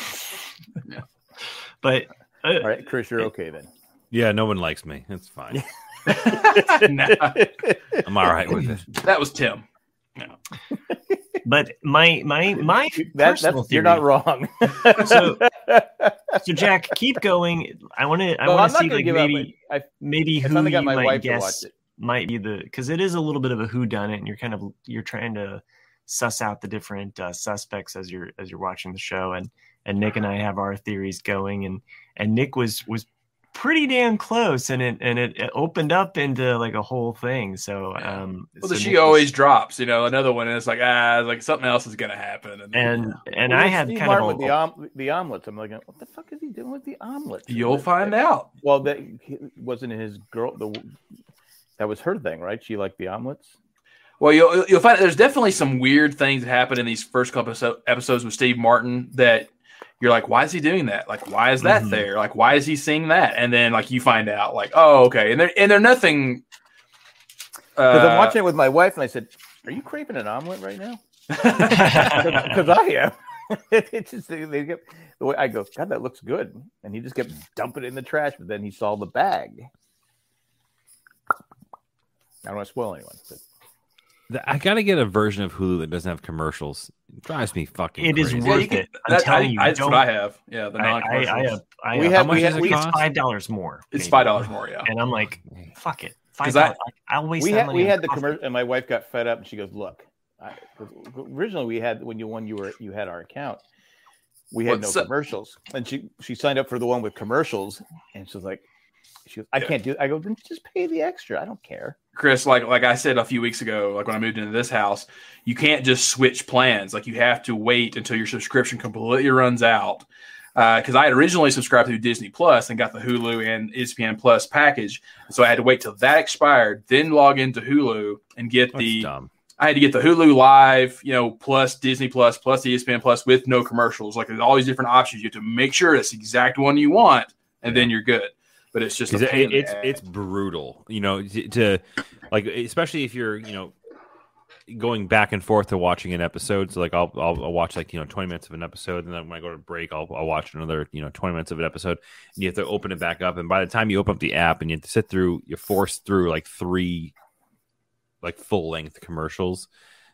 But uh, All right, Chris, you're okay then. Yeah, no one likes me. It's fine. Nah, I'm all right with it. that was Tim. No. but my my my That, personal that's, you're theory- not wrong. So- So Jack, keep going. I want to. I Well, want I'm to not see going to like give maybe up. I, maybe I who finally got you my might wife to watch guess it. might be the because it is a little bit of a whodunit, and you're kind of you're trying to suss out the different uh, suspects as you're as you're watching the show, and and Nick and I have our theories going, and and Nick was was pretty damn close, and it and it, it opened up into like a whole thing. So um, Well, so the she Nick was- always drops, you know. Another one, and it's like ah, like something else is gonna happen, and, and and Well, I then had Steve kind Martin of with a, the om- the omelets. I'm like, what the fuck is he doing with the omelets? you'll find out. Well, that he- wasn't his girl. The that was her thing, right? She liked the omelets. Well, you'll you'll find there's definitely some weird things that happen in these first couple episo- episodes with Steve Martin that you're like, why is he doing that? Like, why is that Mhm. there? Like, why is he seeing that? And then like you find out, like, oh, okay, and they're and they're nothing. Because Uh, I'm watching it with my wife, and I said, "Are you craving an omelet right now?" Because I am. It's just they, they get the way I go. God, that looks good, and he just kept dumping it in the trash. But then he saw the bag. I don't want to spoil anyone. But The- I gotta get a version of Hulu that doesn't have commercials. It drives me fucking. It is crazy. Yeah, worth you can- it. I'm that- telling I- you, I- that's don't- what I have. Yeah, the I, I, non-commercials. I have. I We have, have- How much we does have- it we- it's cost? five dollars more. It's maybe. five dollars more. Yeah. And I'm like, fuck it, five 'Cause I- dollars. I'll waste we that had money. we on had the coffee. commercial, and my wife got fed up, and she goes, "Look, I, 'cause originally we had when you when you were you had our account, we had What's no up? commercials, and she she signed up for the one with commercials, and she was like, she goes, I Yeah. can't do. I go, then just pay the extra. I don't care." Chris, like like I said a few weeks ago, like when I moved into this house, you can't just switch plans. Like you have to wait until your subscription completely runs out. Because I had originally subscribed to Disney Plus and got the Hulu and E S P N Plus package, so I had to wait till that expired, then log into Hulu and get That's the. dumb. I had to get the Hulu Live, you know, plus Disney Plus, plus E S P N Plus with no commercials. Like there's all these different options. You have to make sure it's the exact one you want, and then you're good. But it's just a 'Cause pain in it, the it's ass. it's brutal, you know, to, to like especially if you're you know going back and forth to watching an episode. So like I'll, I'll I'll watch like you know twenty minutes of an episode, and then when I go to break, I'll I'll watch another you know twenty minutes of an episode, and you have to open it back up. And by the time you open up the app and you have to sit through, you're forced through like three like full length commercials.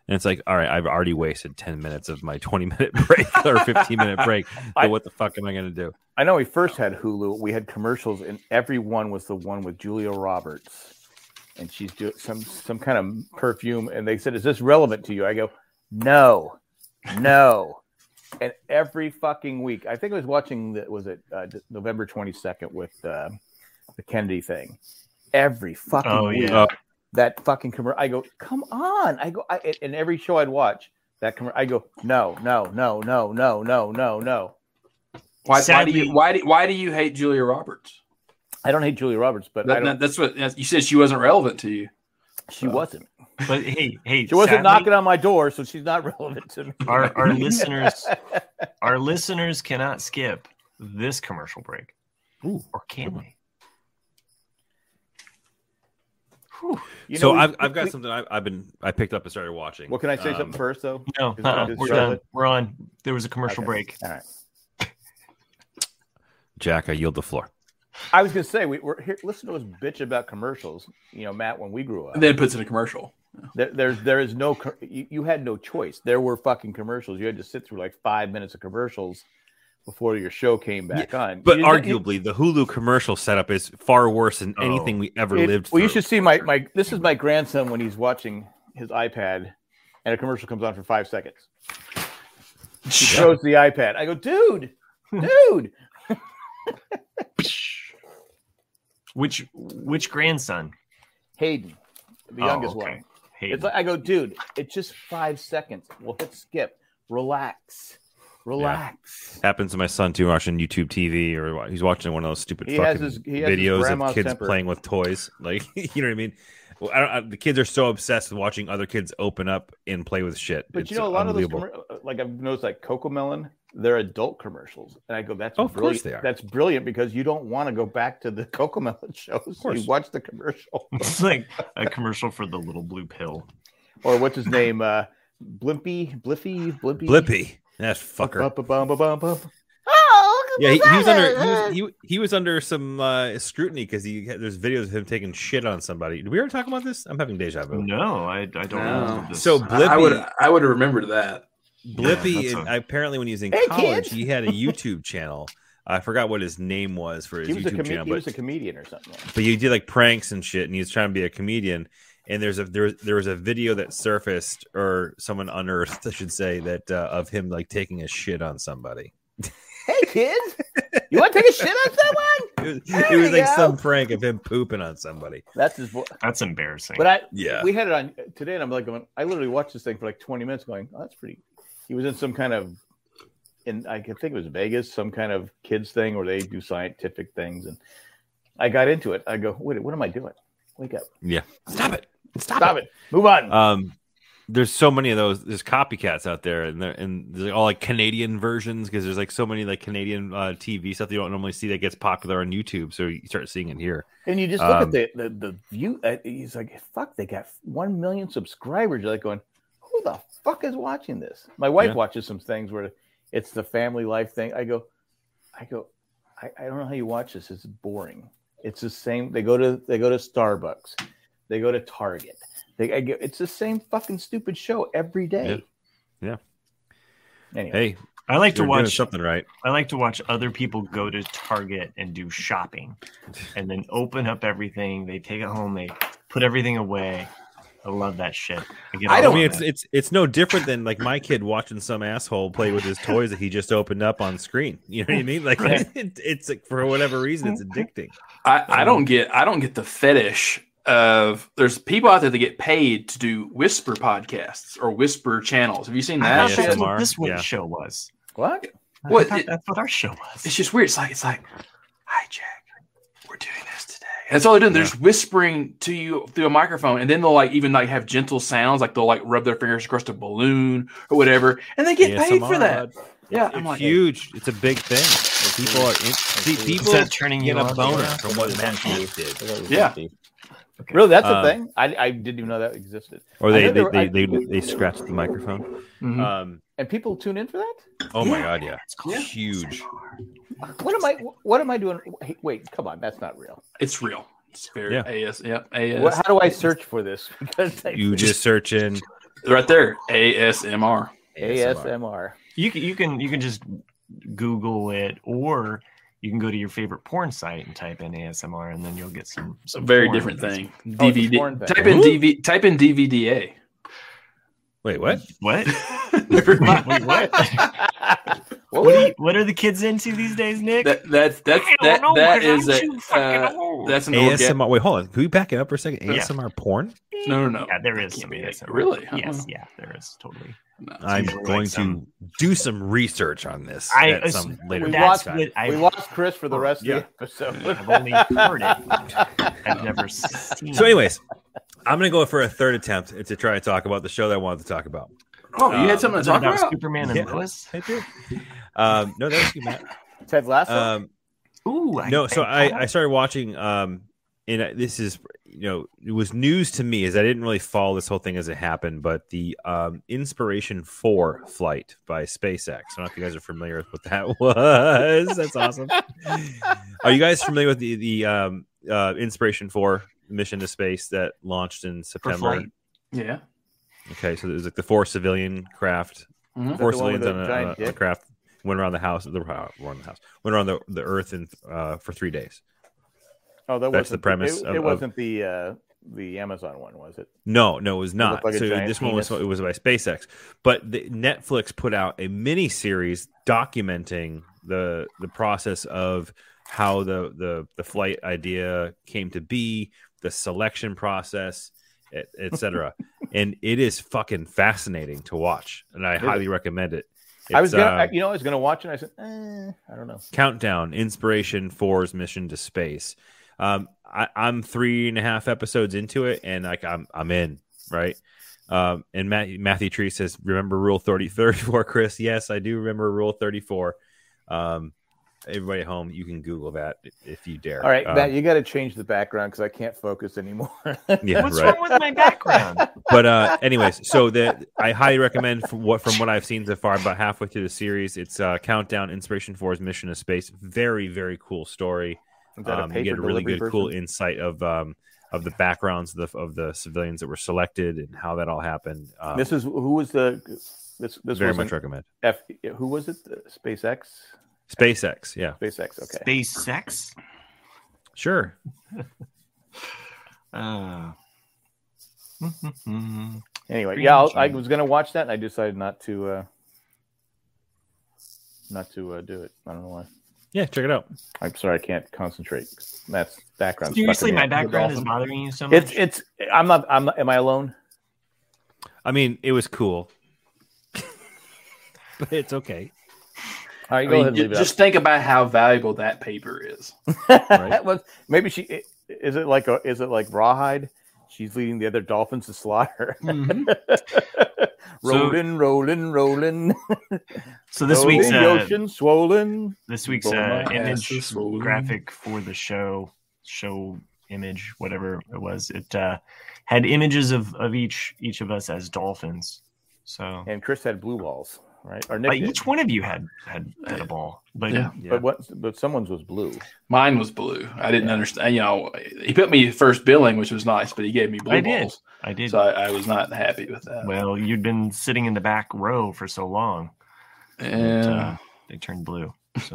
And it's like, all right, I've already wasted ten minutes of my twenty minute break or fifteen minute break. So I, what the fuck am I going to do? I know we first had Hulu. We had commercials, and every one was the one with Julia Roberts, and she's doing some some kind of perfume. And they said, "Is this relevant to you?" I go, "No, no." And every fucking week, I think I was watching that was it uh, November twenty-second with uh, the Kennedy thing. Every fucking Oh, week, yeah. that fucking commercial. I go, "Come on!" I go, I, and every show I'd watch that commercial, I go, "No, no, no, no, no, no, no, no." Why, why do Sadly- you why do why do you hate Julia Roberts? I don't hate Julia Roberts, but I That, don't, that- that's what you said. She wasn't relevant to you. she wasn't. But hey, hey, She wasn't sadly, knocking on my door, so she's not relevant to me. Our our listeners, our listeners cannot skip this commercial break, Ooh. or can they? You so know, we- I've, I've got we- something I've, I've been I picked up and started watching. Well, can I say Um, something first, though? No, Is- uh-uh, is we're Charlotte- done. We're on. There was a commercial Okay. break. All right. Jack, I yield the floor. I was going to say, we, we're here. Listen to us bitch about commercials. You know, Matt, when we grew up, And then puts in a commercial. there, there's there is no. co- You, you had no choice. There were fucking commercials. You had to sit through like five minutes of commercials before your show came back on. But You- arguably, the Hulu commercial setup is far worse than Oh. anything we ever it- lived well, through. you should see my my. This is my grandson when he's watching his iPad, and a commercial comes on for five seconds. He throws the iPad. I go, dude, dude. Which which grandson? Hayden, the Oh, youngest okay. one. Hey, It's like I go, dude. It's just five seconds. We'll hit skip. Relax, relax. Happens to my son too, watching YouTube T V, or he's watching one of those stupid He has fucking his- he has his videos grandma's of kids temper. playing with toys. Like, you know what I mean? Well, I don't, I, the kids are so obsessed with watching other kids open up and play with shit. But It's you know, a lot of those, unbelievable. commer- like I've noticed, like Coco Melon, they're adult commercials, and I go, that's Oh, of course brilliant. they are. That's brilliant because you don't want to go back to the Coco Melon shows. course. You watch the commercial, it's like a commercial for the little blue pill. or what's his name, uh, Blimpy, Bliffy, Blimpy, Blippy, that fucker. Ba-ba-ba-ba-ba-ba. Yeah, he, he was under he was, he, he was under some uh, scrutiny because he there's videos of him taking shit on somebody. Did we ever talk about this? I'm having deja vu. No, I, I don't No. know. This. So I, Blippy, I would I would have remembered that. Blippy, Yeah, and that's apparently when he was in Hey, college, kids. he had a YouTube channel. I forgot what his name was for his He was, a YouTube com- channel, he but was a comedian or something. Like. but he did like pranks and shit, and he was trying to be a comedian. And there's a there there was a video that surfaced, or someone unearthed, I should say, that uh, of him like taking a shit on somebody. Hey, kids, you want to take a shit on someone? It was, There it was we like go. some prank of him pooping on somebody. That's his voice. That's embarrassing. But I, Yeah. we had it on today, and I'm like going. I literally watched this thing for like twenty minutes, going, "Oh, that's pretty." He was in some kind of, in I can think it was Vegas, some kind of kids thing where they do scientific things, and I got into it. I go, "Wait, what am I doing? Wake up! Yeah, stop it, stop, Stop it! Move on!" Um, there's so many of those. There's copycats out there, and they're and there's all like Canadian versions because there's like so many like Canadian uh, T V stuff you don't normally see that gets popular on YouTube. So you start seeing it here. and you just look um, at the the, the view. Uh, he's like, "Fuck!" They got one million subscribers. You're like going, "Who the fuck is watching this?" My wife Yeah. watches some things where it's the family life thing. I go, I go, I, I don't know how you watch this. It's boring. It's the same. They go to they go to Starbucks. They go to Target. They I get, it's the same fucking stupid show every day. Yeah. Anyway, Hey, I like to you're doing watch. something right. I like to watch other people go to Target and do shopping, and then open up everything. They take it home. They put everything away. I love that shit. I, get I all I don't- of mean, it's that. it's it's no different than like my kid watching some asshole play with his toys that he just opened up on screen. You know what I mean? Like Right. it, it's like, for whatever reason, it's addicting. I, I don't get I don't get the fetish of there's people out there that get paid to do whisper podcasts or whisper channels. Have you seen I that? thought Yeah, shit? that's some what are, this one yeah. show was. what? I What, thought it- that's what our show was. It's just weird. It's like it's like, hi Jack, we're doing this today. And that's all they're doing. They're Yeah. just whispering to you through a microphone, and then they'll like even like have gentle sounds, like they'll like rub their fingers across a balloon or whatever, and they get paid for that. Yeah, It's I'm like, huge. It's a big thing. People are in, see people Is that turning get you a on? boner Yeah. from what Matt Smith did, Yeah. Okay. Really, that's a Uh, thing. I, I didn't even know that existed. or I they know they were- they, I- they, they scratch the microphone. mhm. Um, and people tune in for that. oh my Yeah. god, yeah, It's called huge. What am I? What am I doing? Hey, wait, come on, that's not real. it's real. It's very Yeah. A S. Yep, A S. What, how do I search for this? Because I, You just search in Right there, A S M R. A S M R. You can you can you can just Google it, or you can go to your favorite porn site and type in A S M R, and then you'll get some. It's a some very porn. different thing. Oh, it's a D V D. porn thing. Type in D V. Type in D V D A. Wait, what? What? Never Wait, mind. wait, what? What are, you, what are the kids into these days, Nick? That that's that's I that don't know, that 'cause is I'm a too fucking uh, old. that's an A S M R. orga- Wait, hold on. Can we back it up for a second? Yeah. A S M R porn? No, no, no. Yeah, there is Can't some be A S M R. really? Yes, Oh. yeah, there is totally. No. I'm usually going like some- to do some research on this I at ass- some later we that's lost, time. what I- we lost Chris for the rest Yeah. of the episode. I've only heard it. I've never seen. So, it. anyways, I'm going to go for a third attempt to try and talk about the show that I wanted to talk about. Oh, you had something Was to it talk about about? Superman and Yeah. Lois? I did. Um, no, that was you, Matt. Ted Lasso. Um, Ooh, I, no, so I, I, I started watching, um, and I- this is, you know, it was news to me as I didn't really follow this whole thing as it happened, but the um, Inspiration four flight by SpaceX. I don't know if you guys are familiar with what that was. That's awesome. Are you guys familiar with the, the um, uh, Inspiration four mission to space that launched in for September? flight. Yeah. Okay, so there's like the four civilian craft, Mhm. four the one with civilians the on a, giant on a- on a dick? craft went around the house, the uh, around the house, went around the, the Earth and uh, for three days. oh, that that's wasn't the premise It, of- it of- wasn't the uh, the Amazon one, was it? No, no, it was not. like a so giant this one was penis. it was by SpaceX, but the, Netflix put out a mini series documenting the the process of how the the the flight idea came to be, the selection process, et cetera. And it is fucking fascinating to watch, and I Is highly it? recommend it. I was It's, gonna, um, I, you know, I was gonna watch it. And I said, eh, I don't know. Countdown, Inspiration four's mission to space. Um, I, I'm three and a half episodes into it, and like I'm I'm in, right? Um, and Matt, Matthew Tree says, "Remember Rule thirty, thirty-four, Chris?" Yes, I do remember Rule thirty-four. Um, everybody at home, you can Google that if you dare. All right, Um, Matt, you got to change the background because I can't focus anymore. yeah, What's right. wrong with my background? But uh, anyways, so the I highly recommend from what from what I've seen so far, about halfway through the series, it's uh, Countdown, Inspiration four's mission to space. Very, very cool story. Is that a Um, you paper get a really delivery good, cool person? insight of um, of the backgrounds of the, of the civilians that were selected and how that all happened. Um, This is who was the this this very wasn't much recommend. F, who was it? The SpaceX. SpaceX, yeah, SpaceX. Okay. Space sex? sure. Uh, Anyway, yeah, I'll, I was gonna watch that, and I decided not to. Uh, not to uh, do it. I don't know why. Yeah, check it out. I'm sorry, I can't concentrate. That's background. Seriously, my stuck in the- background is bothering you so much? It's it's. I'm not. I'm. Not, am I alone? I mean, it was cool, but it's okay. All right, I go mean, ahead and ju- leave it just think about how valuable that paper is. up. right. Well, maybe she is it like a is it like rawhide? She's leading the other dolphins to slaughter. rolling, rolling, rolling. so this Rolling, week's the uh, ocean swollen. this week's Boy, uh, my image ass is swollen. graphic for the show show image, whatever it was, it uh, had images of, of each each of us as dolphins. So And Chris had blue balls, right? Or Nick like did. each one of you had had, had a ball, but Yeah. Yeah. But what? But someone's was blue. Mine was blue. I didn't understand. You know, he put me first billing, which was nice, but he gave me blue I did. balls, I did. so I, I was not happy with that. Well, you'd been sitting in the back row for so long. that, Yeah. uh, they turned blue. So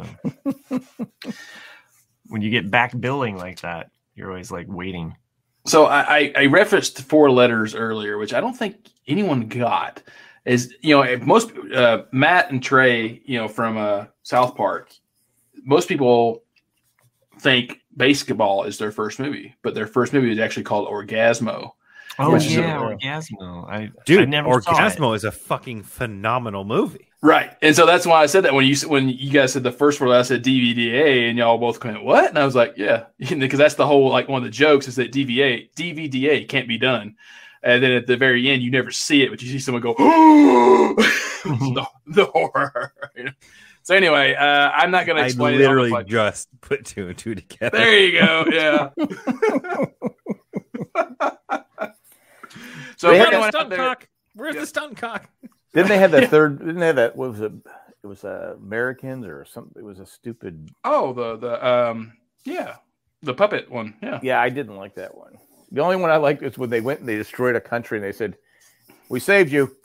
when you get back billing like that, you're always like waiting. So I, I, I referenced four letters earlier, which I don't think anyone got. Is you know if most uh, Matt and Trey, you know from uh, South Park, most people think Basketball is their first movie, but their first movie is actually called Orgasmo. Oh Which is yeah, a- Orgasmo. I Dude, I never saw it. Orgasmo is a fucking phenomenal movie. Right, and so that's why I said that when you when you guys said the first word, I said D V D A, and y'all both went what? And I was like, yeah, because that's the whole like one of the jokes is that D V A D V D A can't be done, and then at the very end you never see it, but you see someone go, the, the horror. You know? So anyway, uh, I'm not going to I explain literally it. on the just put two and two together. There you go. Yeah. so They if had anyone stunt out there- cock. Where's Yeah. the stunt cock? Didn't they have that third? Didn't they have that? What was it? It was uh, Americans or something. It was a stupid. oh the the um yeah the puppet one yeah Yeah, I didn't like that one. The only one I liked is when they went and they destroyed a country and they said, We saved you.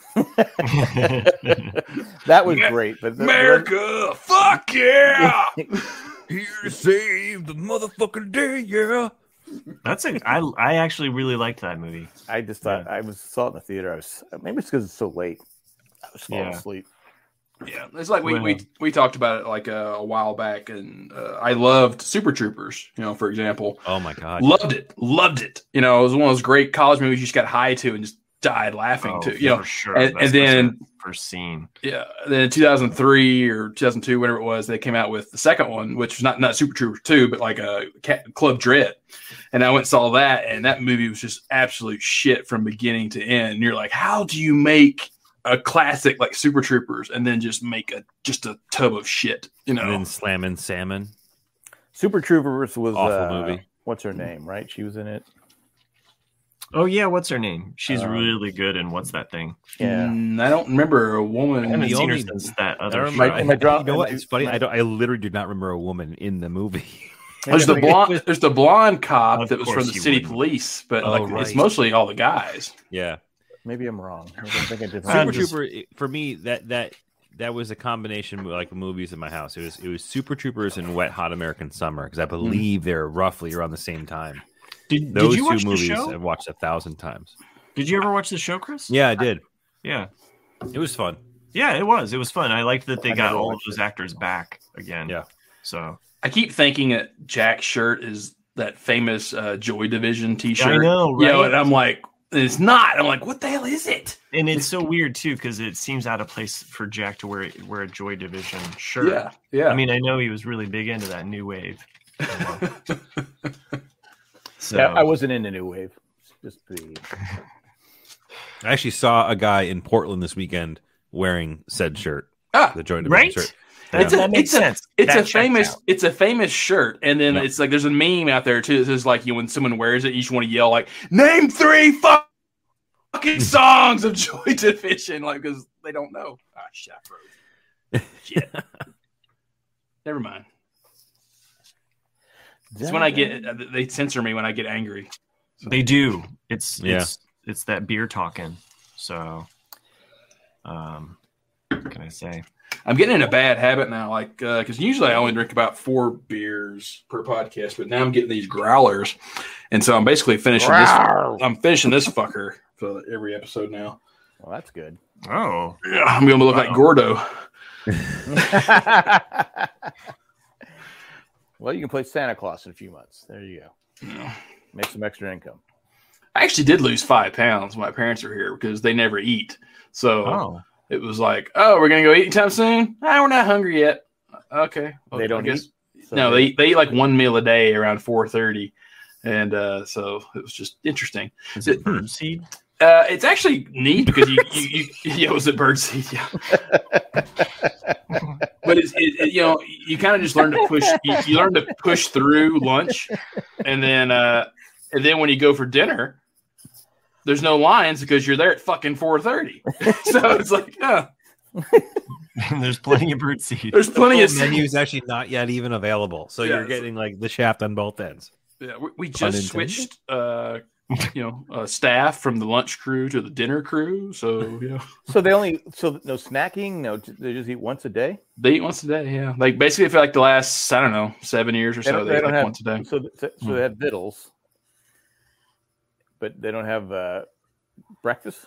That was great. But the, America, fuck yeah! Here to save the motherfucking day, yeah. That's a. I I actually really liked that movie. I just thought I was saw it in the theater. I was maybe it's because it's so late. I was falling Yeah. asleep. Yeah, it's like we, Well- we we talked about it like a, a while back, and uh, I loved Super Troopers. You know, for example, Oh my god. loved it, loved it. You know, it was one of those great college movies you just got high to and just died laughing Oh, to. You know, for sure. and- That's and then- the first scene. yeah. Then in two thousand three or two thousand two, whatever it was, they came out with the second one, which was not not Super Troopers two, but like a Cat, Club Dread. And I went and saw that, and that movie was just absolute shit from beginning to end. And you're like, how do you make a classic like Super Troopers and then just make a just a tub of shit? You know, And then slamming salmon. Super Troopers was Awful uh, movie. What's her name? Right, she was in it. Oh yeah, what's her name? She's Um, really good in What's That Thing? Yeah. Mm, I don't remember a I woman. haven't the seen only- her since that other I show. remember, Am I draw- you know what? am I- It's funny. am I- I don't. I literally do not remember a woman in the movie. There's the blonde. There's the blonde cop Of that was from course the you city wouldn't. police, but Oh, like right. it's mostly all the guys. Yeah. Maybe I'm wrong. Maybe I'm thinking different. I'm Super just- Trooper it- for me that that that was a combination of like movies in my house. It was it was Super Troopers and Wet Hot American Summer because I believe they're roughly around the same time. Did, Those did you watch two the movies show? I've watched a thousand times. Did you ever watch the show, Chris? Yeah, I did. Yeah. It was fun. Yeah, it was. It was fun. I liked that they I got never all of watched those it. actors back again. Yeah. So I keep thinking that Jack's shirt is that famous uh, Joy Division T-shirt. I know, You know, right? and I'm like, it's not. I'm like, what the hell is it? and it's so weird too because it seems out of place for Jack to wear wear a Joy Division shirt. Yeah, yeah. I mean, I know he was really big into that new wave. you know. So Yeah, I wasn't into New Wave. Just the I actually saw a guy in Portland this weekend wearing said shirt, ah, the Joy Division right. shirt. That, It's a- that makes it's a- sense. it's That a checks famous, out. it's a famous shirt, and then Yeah. it's like there's a meme out there too. That says like, you know, when someone wears it, you just want to yell like, "Name three fu- fucking songs of Joy Division," like because they don't know. Ah, shit, I froze. Shit. Never mind. It's when I get they censor me when I get angry. They do. It's Yeah. it's it's that beer talking. So, um, what can I say? I'm getting in a bad habit now, like because usually I only drink about four beers per podcast, but now I'm getting these growlers, and so I'm basically finishing this. I'm finishing this fucker for every episode now. Well, that's good. Oh, Yeah, I'm going to look like Wow. Gordo. Well, you can play Santa Claus in a few months. There you go. Yeah. Make some extra income. I actually did lose five pounds when my parents were here because they never eat. So oh, it was like, oh, we're going to go eat anytime soon? Ah, we're not hungry yet. Okay. Well, They don't I guess- eat. So No, they eat, they eat like one meal a day around four thirty. And uh, so it was just interesting. is it bird seed? Uh, it's actually neat because you, you, you yeah, it was a bird seed, yeah. But it's it, it, you know you kind of just learn to push you, you learn to push through lunch, and then uh, and then when you go for dinner, there's no lines because you're there at fucking four thirty. So it's like, yeah, There's plenty of bird seed. there's plenty of The menu is actually not yet even available, so Yeah, you're it's- getting like the shaft on both ends. Yeah, we, we just Unintended? switched, uh, you know, uh, staff from the lunch crew to the dinner crew. So yeah, So they only so no snacking. No, they just eat once a day. they eat once a day. Yeah, like basically for like the last I don't know seven years or They so, don't, they, they eat don't like have once a day. so so, so they have victuals, but they don't have uh, breakfast.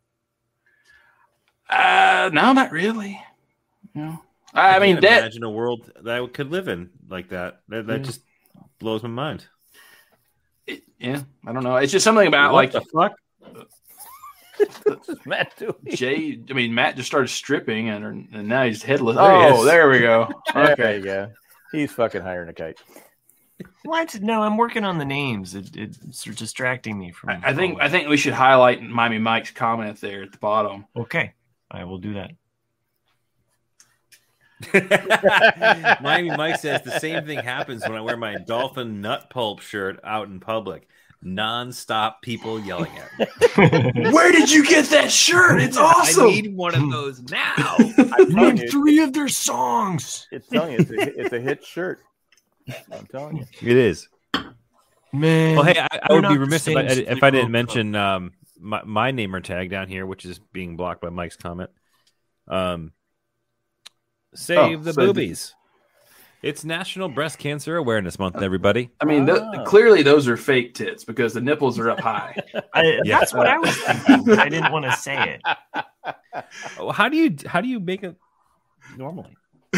Uh, no, not really. No, I, I mean can't that. imagine a world that I could live in like that. That, that Yeah. just blows my mind. It, yeah, I don't know. It's just something about like the fuck? What's this Matt doing? Jay. I mean, Matt just started stripping, and and now he's headless. There he Oh, is. There we go. There Okay. you go. He's fucking hiring a kite. What? No, I'm working on the names. It, it's distracting me from. I, I think I think we should highlight Miami Mike's comment there at the bottom. Okay, I will do that. Miami Mike says the same thing happens when I wear my dolphin nut pulp shirt out in public. Non-stop people yelling at me. Where did you get that shirt? It's awesome. I need one of those now. I'm telling you, three of their songs. it's telling you, it's a, it's a hit shirt. I'm telling you. It is. Man. Well, hey, I, I They're would not be the remiss if same I, as if the I didn't Coke mention um, my, my name or tag down here, which is being blocked by Mike's comment. Um, save Oh, the so boobies. It's National Breast Cancer Awareness Month, everybody. I mean, th- Ah. clearly those are fake tits because the nipples are up high. I, Yeah. That's what I was thinking. I didn't want to say it. Oh, How do you how do you make it normally?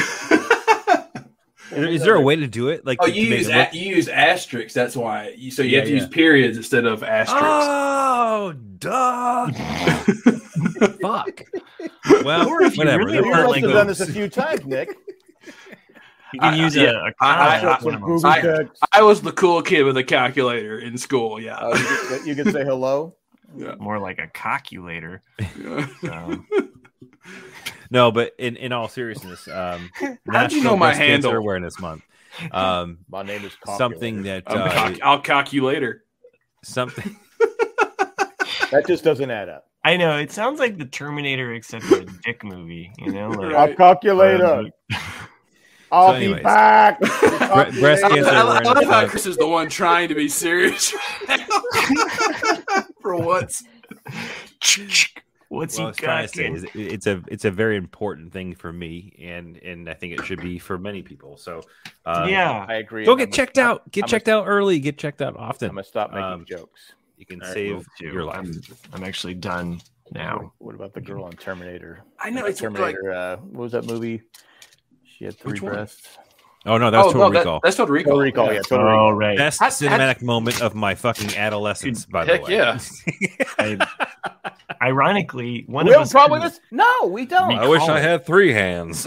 Is there a way to do it? Like, Oh, to you make use it look- a- you use asterisks. That's why. You, so you Yeah, have to yeah. use periods instead of asterisks. Oh, duh! Fuck. Well, Or if you whatever. really You They're want, must like, have boobs. done this a few times, Nick. You can I- use yeah, a, a I- comma I- on one of them. Booby I- text. I was the cool kid with a calculator in school. Yeah. Oh, you, could, you could say hello. yeah. More like a calculator. yeah. So, No, but in, in all seriousness, um, How'd you National know my Breast Cancer handle? Awareness Month. Um, My name is something that I'm uh, calc- I'll calculator. something. That just doesn't add up. I know it sounds like the Terminator, except for a dick movie. You know, like Right. I'll calculator. I'll So be anyways. back. breast I, cancer I, I awareness love how month. Chris is the one trying to be serious right now. For once. what's Well, I he was trying to say got? is it- it's a it's a very important thing for me, and and I think it should be for many people. So um, Yeah, I agree. go I'm get gonna- checked out. Get I'm checked out early. Get checked out I'm often. gonna stop making Um, jokes. You can All right, save will do. your life. I'm, I'm actually done now. What about the girl on Terminator? I know it's like, Terminator. Uh, what was that movie? She had three Which one? breasts. Oh no, that's oh, Total no, Recall. That, that's Total Recall. Total Recall. Yeah, Total Oh, Recall. right. Best How- cinematic moment of my fucking adolescence. By Heck the way, yeah. I, ironically, one We'll of us probably could- just no, we don't. I wish I had three hands.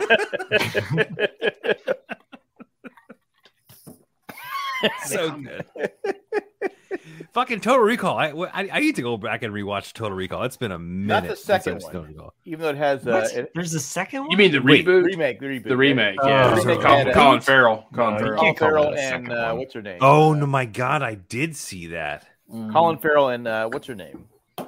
So good. Fucking Total Recall. I, I I need to go back and rewatch Total Recall. It's been a minute. the since second I've seen one. Total Recall. Even though it has uh, What? it, There's a second one. You mean the Wait, reboot? remake, the reboot, The remake, Oh, yeah. the Colin, remake Colin, had, uh, Colin Farrell. Colin No, you Farrell. Colin can't call Farrell that a and second uh, one. what's her name? Oh Uh, no, my God! I did see that. Colin Farrell and uh, what's her name?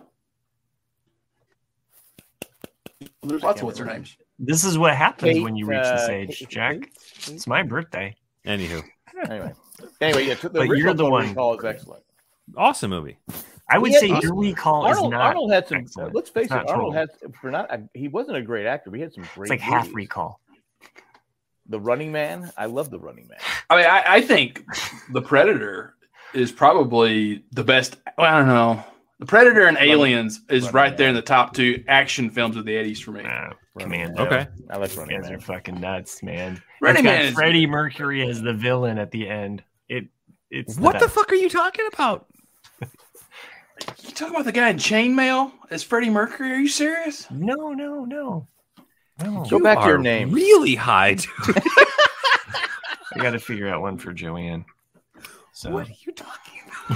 There's lots of what's her names. This is what happens Kate, when you reach uh, this age, Kate- Jack. Kate? It's my birthday. Anywho, Anyway, anyway, yeah. The But original you're the Total one. Recall is excellent. awesome movie. I would He had- say Arnold- your recall Arnold, is not. Arnold had some. excellent. Let's face It's it, not Arnold total. had for not. A, he wasn't a great actor. But he had some great. It's like half movies. recall. The Running Man. I love The Running Man. I mean, I, I think The Predator is probably the best. Well, I don't know. The Predator and Aliens is Running right Man. there in the top two action films of the eighties for me. Uh, Running Commando. Okay. I like You Running guys Man. are fucking nuts, man. Running It's got Man is- Freddie Mercury as the villain at the end. It. It's What the best. fuck are you talking about? You talking about the guy in Chainmail as Freddie Mercury? Are you serious? No, no, no. No. Go back to your are name. Really high, dude. I got to figure out one for Joanne. So What are you talking about?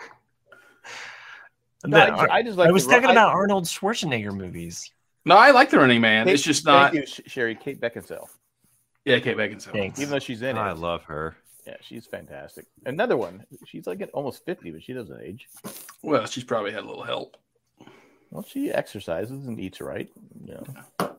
No, I The- just- I just like I was the- talking I- about Arnold Schwarzenegger movies. No, I like The Running Man. Kate- It's just Thank not. you, Sh- Sherry. Kate Beckinsale. Yeah, Kate Beckinsale. Thanks. Even though she's in I it, love her. yeah, she's fantastic. Another one. She's like at almost fifty, but she doesn't age. Well, she's probably had a little help. Well, she exercises and eats right. You know,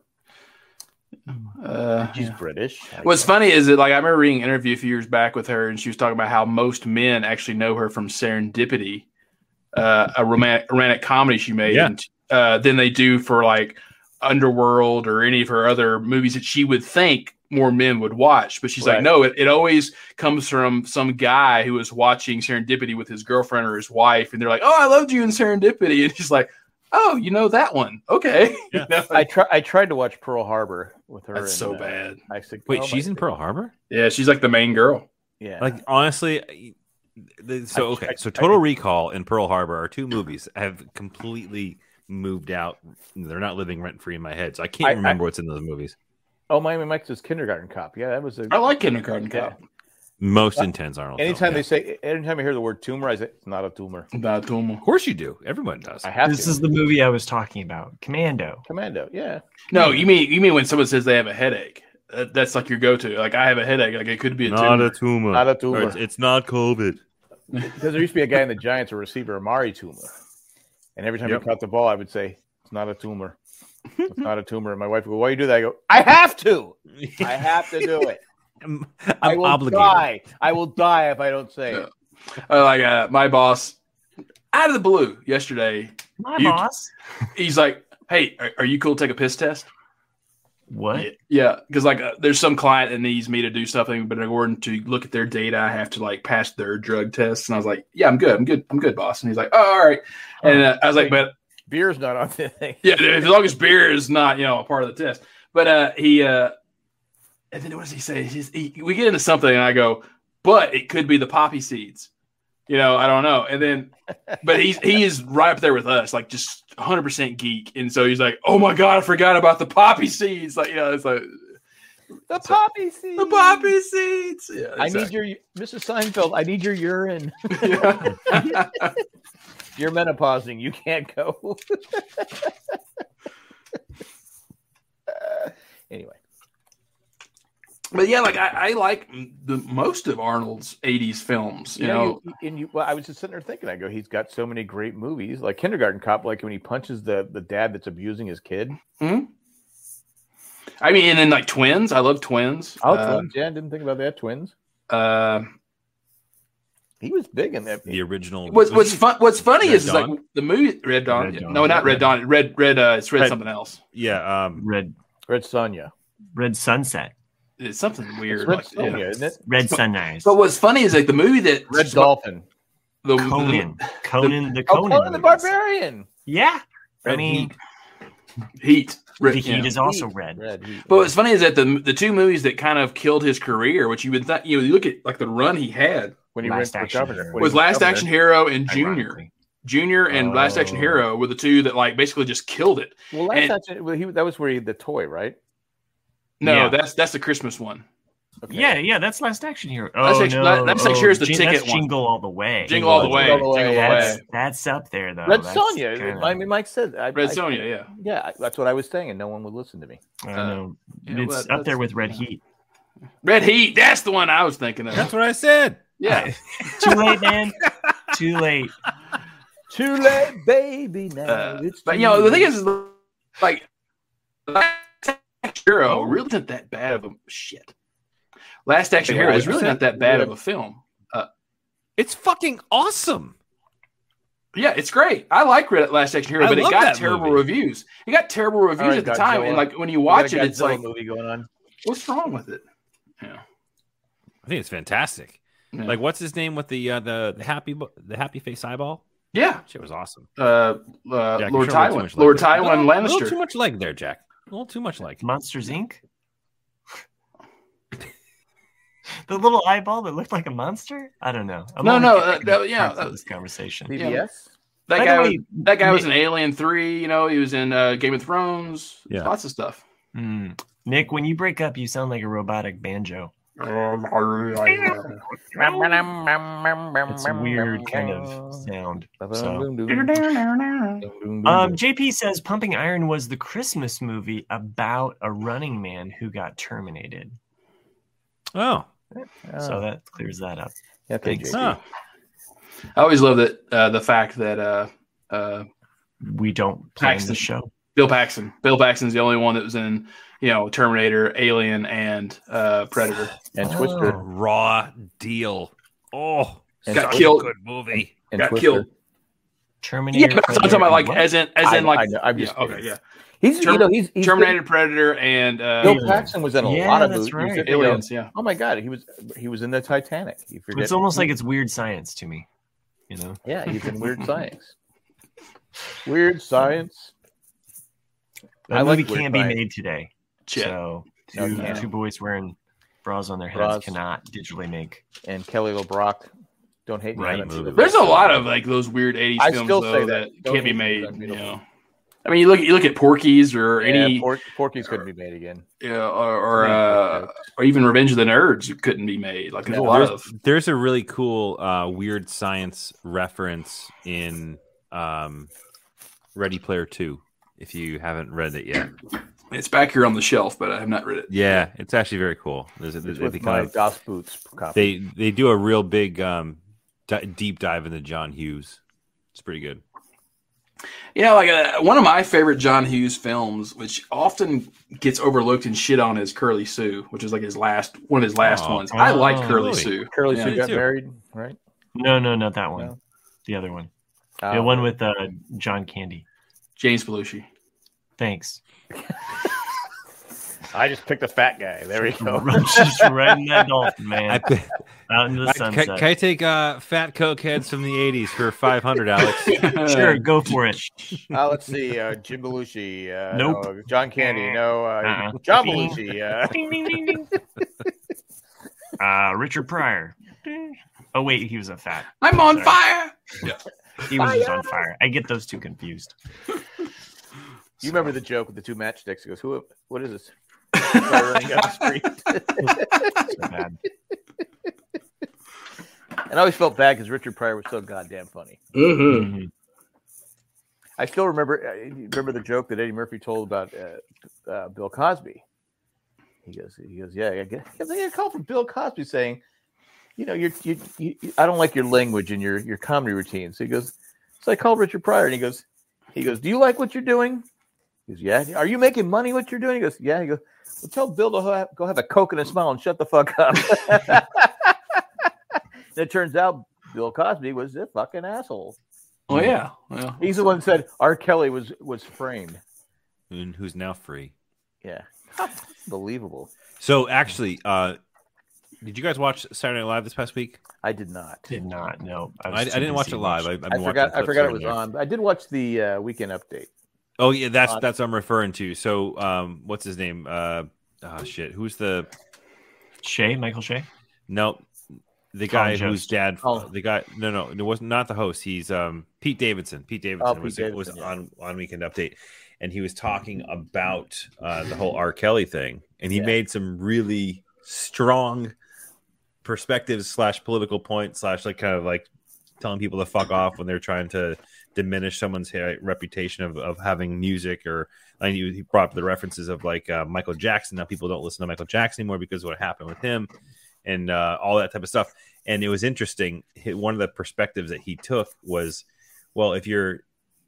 Uh, she's yeah. British. I What's guess. funny is that, like, I remember reading an interview a few years back with her, and she was talking about how most men actually know her from Serendipity, uh, a romantic, romantic comedy she made, Yeah. and, uh, than they do for like Underworld or any of her other movies that she would think more men would watch. But she's Right. like, no, it, it always comes from some guy who was watching Serendipity with his girlfriend or his wife, and they're like, "Oh, I loved you in Serendipity," and she's like, "Oh, you know that one? Okay." Yeah. You know? I try. I tried to watch Pearl Harbor with her. That's and, so uh, bad. I said, Wait, oh, she's my- in Pearl Harbor? Yeah, she's like the main girl. Yeah. Like honestly, the- so I- okay, I- so I- Total Recall and Pearl Harbor are two movies that have completely moved out. They're not living rent free in my head, so I can't I- remember what's in those movies. oh, Miami Mike's is Kindergarten Cop. Yeah, that was a. I like Kindergarten Yeah. Cop. Most intense Arnold. film, Anytime yeah. they say, anytime I hear the word tumor, I say it's not a tumor. Bad Tomo. of course you do. Everyone does. I have This to. is the movie I was talking about, Commando. Commando. Yeah. No, you mean you mean when someone says they have a headache? That, that's like your go-to. Like, I have a headache. Like, it could be a Not tumor. a tumor. Not a Or tumor. It's, it's not COVID. Because there used to be a guy in the Giants, a receiver, Amari Toomer. And every time Yep. he caught the ball, I would say, it's not a tumor. It's not a tumor. And my wife would go, why you do that? I go, I have to. I have to do it. I'm, I I'm will obligated. die. I will die if I don't say it. Uh, like uh, my boss, out of the blue yesterday. My You- boss. He's like, "Hey, are, are you cool to take a piss test?" What? Yeah, because like uh, there's some client that needs me to do something, but in order to look at their data, I have to like pass their drug tests. And I was like, "Yeah, I'm good. I'm good. I'm good, boss." And he's like, "Oh, all right." And uh, I was like, "But Beer's not on the thing. yeah, as long as beer is not, you know, a part of the test." But uh, he, uh, and then what does he say? He's, he, we get into something, and I go, "But it could be the poppy seeds." You know, I don't know. And then, but he's he is right up there with us, like just one hundred percent geek. And so he's like, "Oh my god, I forgot about the poppy seeds." Like, you know, it's like The poppy seeds. the poppy seeds. Yeah, I need exactly. your Missus Seinfeld. I need your urine. Yeah. You're menopausing. You can't go. Uh, anyway, But yeah, like I, I like the most of Arnold's eighties films. You, you know, you, and you. Well, I was just sitting there thinking. I go, he's got so many great movies, like Kindergarten Cop, like when he punches the the dad that's abusing his kid. Mhm. I mean, and then like Twins. I love Twins. Oh, Uh, Twins. Yeah, I didn't think about that. Twins. Uh, He was big in that. The original. what's what's fun? What's funny Red is, is like Dawn? the movie Red Dawn. Red Dawn. No, not Red Dawn. Red Red. Uh, it's Red, Red- something else. Yeah. Um, Red Red Sonja. Red Sunset. It's something weird. It's Red like, Sonja, yeah. isn't it? Red Sunrise. But what's funny is like the movie that Red Dolphin. the, Conan. the, Conan the Oh, Conan. Conan the movies. Barbarian. Yeah. I Red mean, Heat. Red, the Heat yeah. is also Heat. red. Red Heat. But what's funny is that the the two movies that kind of killed his career, which you would th- you know, you look at like the run he had when he Last went for Action governor. Hero. when he was Last governor. Action Hero and Junior. Ironically. Junior and Last Action Oh. Hero were the two that like basically just killed it. Well, Last and- Action. Well, he that was where he the toy, right? No, Yeah. that's that's the Christmas one. Okay. Yeah, yeah, that's Last Action Hero. Oh, Last Action- no. Last Action oh, Hero is the Jing- ticket that's one. Jingle All the Way. Jingle all the way. Jingle All the Way, Jingle all the That's, way. that's up there, though. Red That's Sonja. kinda- I mean, Mike said. I, Red I- Sonja, yeah. Yeah, I- that's what I was saying, and no one would listen to me. I don't know. yeah, it's well, up there that's- with Red yeah. Heat. Red Heat, that's the one I was thinking of. That's what I said. Yeah. Too late, man. Too late. Too late, baby. Now Uh, it's but too you know, the thing late. is, is like Last Action Hero really isn't that bad of a shit. Last Action Yeah, Hero is I really said- not that bad yeah. of a film. It's fucking awesome. Yeah, it's great. I like Red Last Action Hero, I but it love got that terrible movie. reviews. It got terrible reviews All right, at the time, Godzilla. and like when you We watch got it, a it's Godzilla like, movie going on. what's wrong with it? Yeah. I think it's fantastic. Yeah. Like, what's his name with the uh, the, the happy bu- the happy face eyeball? Yeah. Shit was awesome. Uh, uh, Jack, Lord you're showing a little too Tywin. much Lord leg there. Tywin A little- A little Lannister. too much leg there, Jack. A little too much leg. Monsters Incorporated. The little eyeball that looked like a monster? I don't know. I'm No, only no, getting uh, no, yeah, parts of uh, this conversation. B B Yeah. S. That By guy, the was, way, that guy was in Nick- Alien three. You know, he was in uh, Game of Thrones. Yeah. Lots of stuff. Hmm. Nick, when you break up, you sound like a robotic banjo. It's a weird kind of sound. So. Um, J P says Pumping Iron was the Christmas movie about a running man who got terminated. Oh, So that clears that up. Okay, Thanks. J P. huh. I always love that uh, the fact that uh, uh, We don't plan Paxton. the show. Bill Paxton, Bill Paxton's the only one that was in, you know, Terminator, Alien, and uh, Predator. and Oh. Twister. Raw deal. Oh, And Got such killed. a good movie. And Got Twister. killed. Terminator. Yeah, but I'm talking about like as in as I in know, like I know, I'm just yeah, okay, kidding. yeah. He's Term- you know he's, he's Terminator, Predator, and uh, Bill Alien. Paxton was in a Yeah, lot of that's movies. right. You know, Aliens, yeah. Oh my god, he was he was in the Titanic. You forget. It's almost like it's weird science to me. You know. yeah, he's in Weird Science. Weird Science. That I like movie Weird can't be Science. made today. Shit. So No, two, no. two boys wearing bras on their heads Bras. cannot digitally make. And Kelly LeBrock. Don't hate me. I Right haven't seen movie. the There's a rest. lot of like those weird eighties I films still though, say that, that. Don't can't be hate made. me, You that's know, I mean, you look you look at Porky's or Yeah, any, Por- Porky's couldn't be made again. you know, or or, uh, or even Revenge of the Nerds it couldn't be made. Like there's a lot there's, of there's a really cool uh, weird science reference in um, Ready Player Two. If you haven't read it yet, it's back here on the shelf, but I have not read it. yeah, it's actually very cool. There's a, It's they, with they my kind of Das Boots copy. they they do a real big um, di- deep dive into John Hughes. It's pretty good. Yeah, like uh, one of my favorite John Hughes films, which often gets overlooked and shit on, is Curly Sue, which is like his last one of his last Oh, ones. I like oh, Curly really? Sue. Curly Yeah. Sue Me got too. married, right? No, no, not that one. No. The other one. The one with uh, John Candy. James Belushi. Thanks. I just picked a fat guy. There we go. Just riding that dolphin, man. I, pi- Out into the I- sunset. can, can I take uh, fat coke heads from the eighties for five hundred, Alex? Sure, go for it. Uh, let's see. Uh, Jim Belushi. Uh, Nope. no, John Candy. No. Uh, Uh-uh. John Ding. Belushi. Uh, Ding, ding, ding, ding. Uh, Richard Pryor. Oh, wait, he was a fat. I'm on Sorry. fire. He was just on fire. I get those two confused. you remember the joke with the two matchsticks? He goes, "Who? What is this?" Running down the street. So bad. And I always felt bad because Richard Pryor was so goddamn funny. Mm-hmm. Mhm. I still remember. Uh, you remember the joke that Eddie Murphy told about uh, uh, Bill Cosby. He goes, he goes, yeah, I get, I get a call from Bill Cosby saying, you know, you're, you, you, I don't like your language and your your comedy routine. So he goes, so I called Richard Pryor and he goes, he goes, do you like what you're doing? He goes, yeah. Are you making money what you're doing? He goes, yeah. He goes, well, tell Bill to ha- go have a Coke and a smile and shut the fuck up. And it turns out Bill Cosby was a fucking asshole. Oh yeah. Well, He's the one that said R. Kelly was was framed. And who's now free? Yeah, unbelievable. So actually, uh, did you guys watch Saturday Night Live this past week? I did not. Did not, no. I, was I too didn't watch busy it live. I, I've watching- been I forgot. watching I forgot it clips was here and on. I did watch the uh, weekend update. there. Oh yeah, that's on- that's what I'm referring to. So, um, what's his name? Uh, oh shit, who's the Shea, Michael Shea? no, the Colin guy whose Jost. dad, Oh. the guy, no, no, it wasn't not the host. He's um Pete Davidson. Pete Davidson Pete was Davidson, was yeah. on on Weekend Update, and he was talking about uh, the whole R. Kelly thing, and he Yeah. made some really strong perspectives slash political points slash like kind of like telling people to fuck off when they're trying to diminish someone's uh, reputation of, of having music or like he, he brought up the references of like uh, Michael Jackson. Now people don't listen to Michael Jackson anymore because of what happened with him and uh, all that type of stuff. And it was interesting. He- One of the perspectives that he took was, well, if you're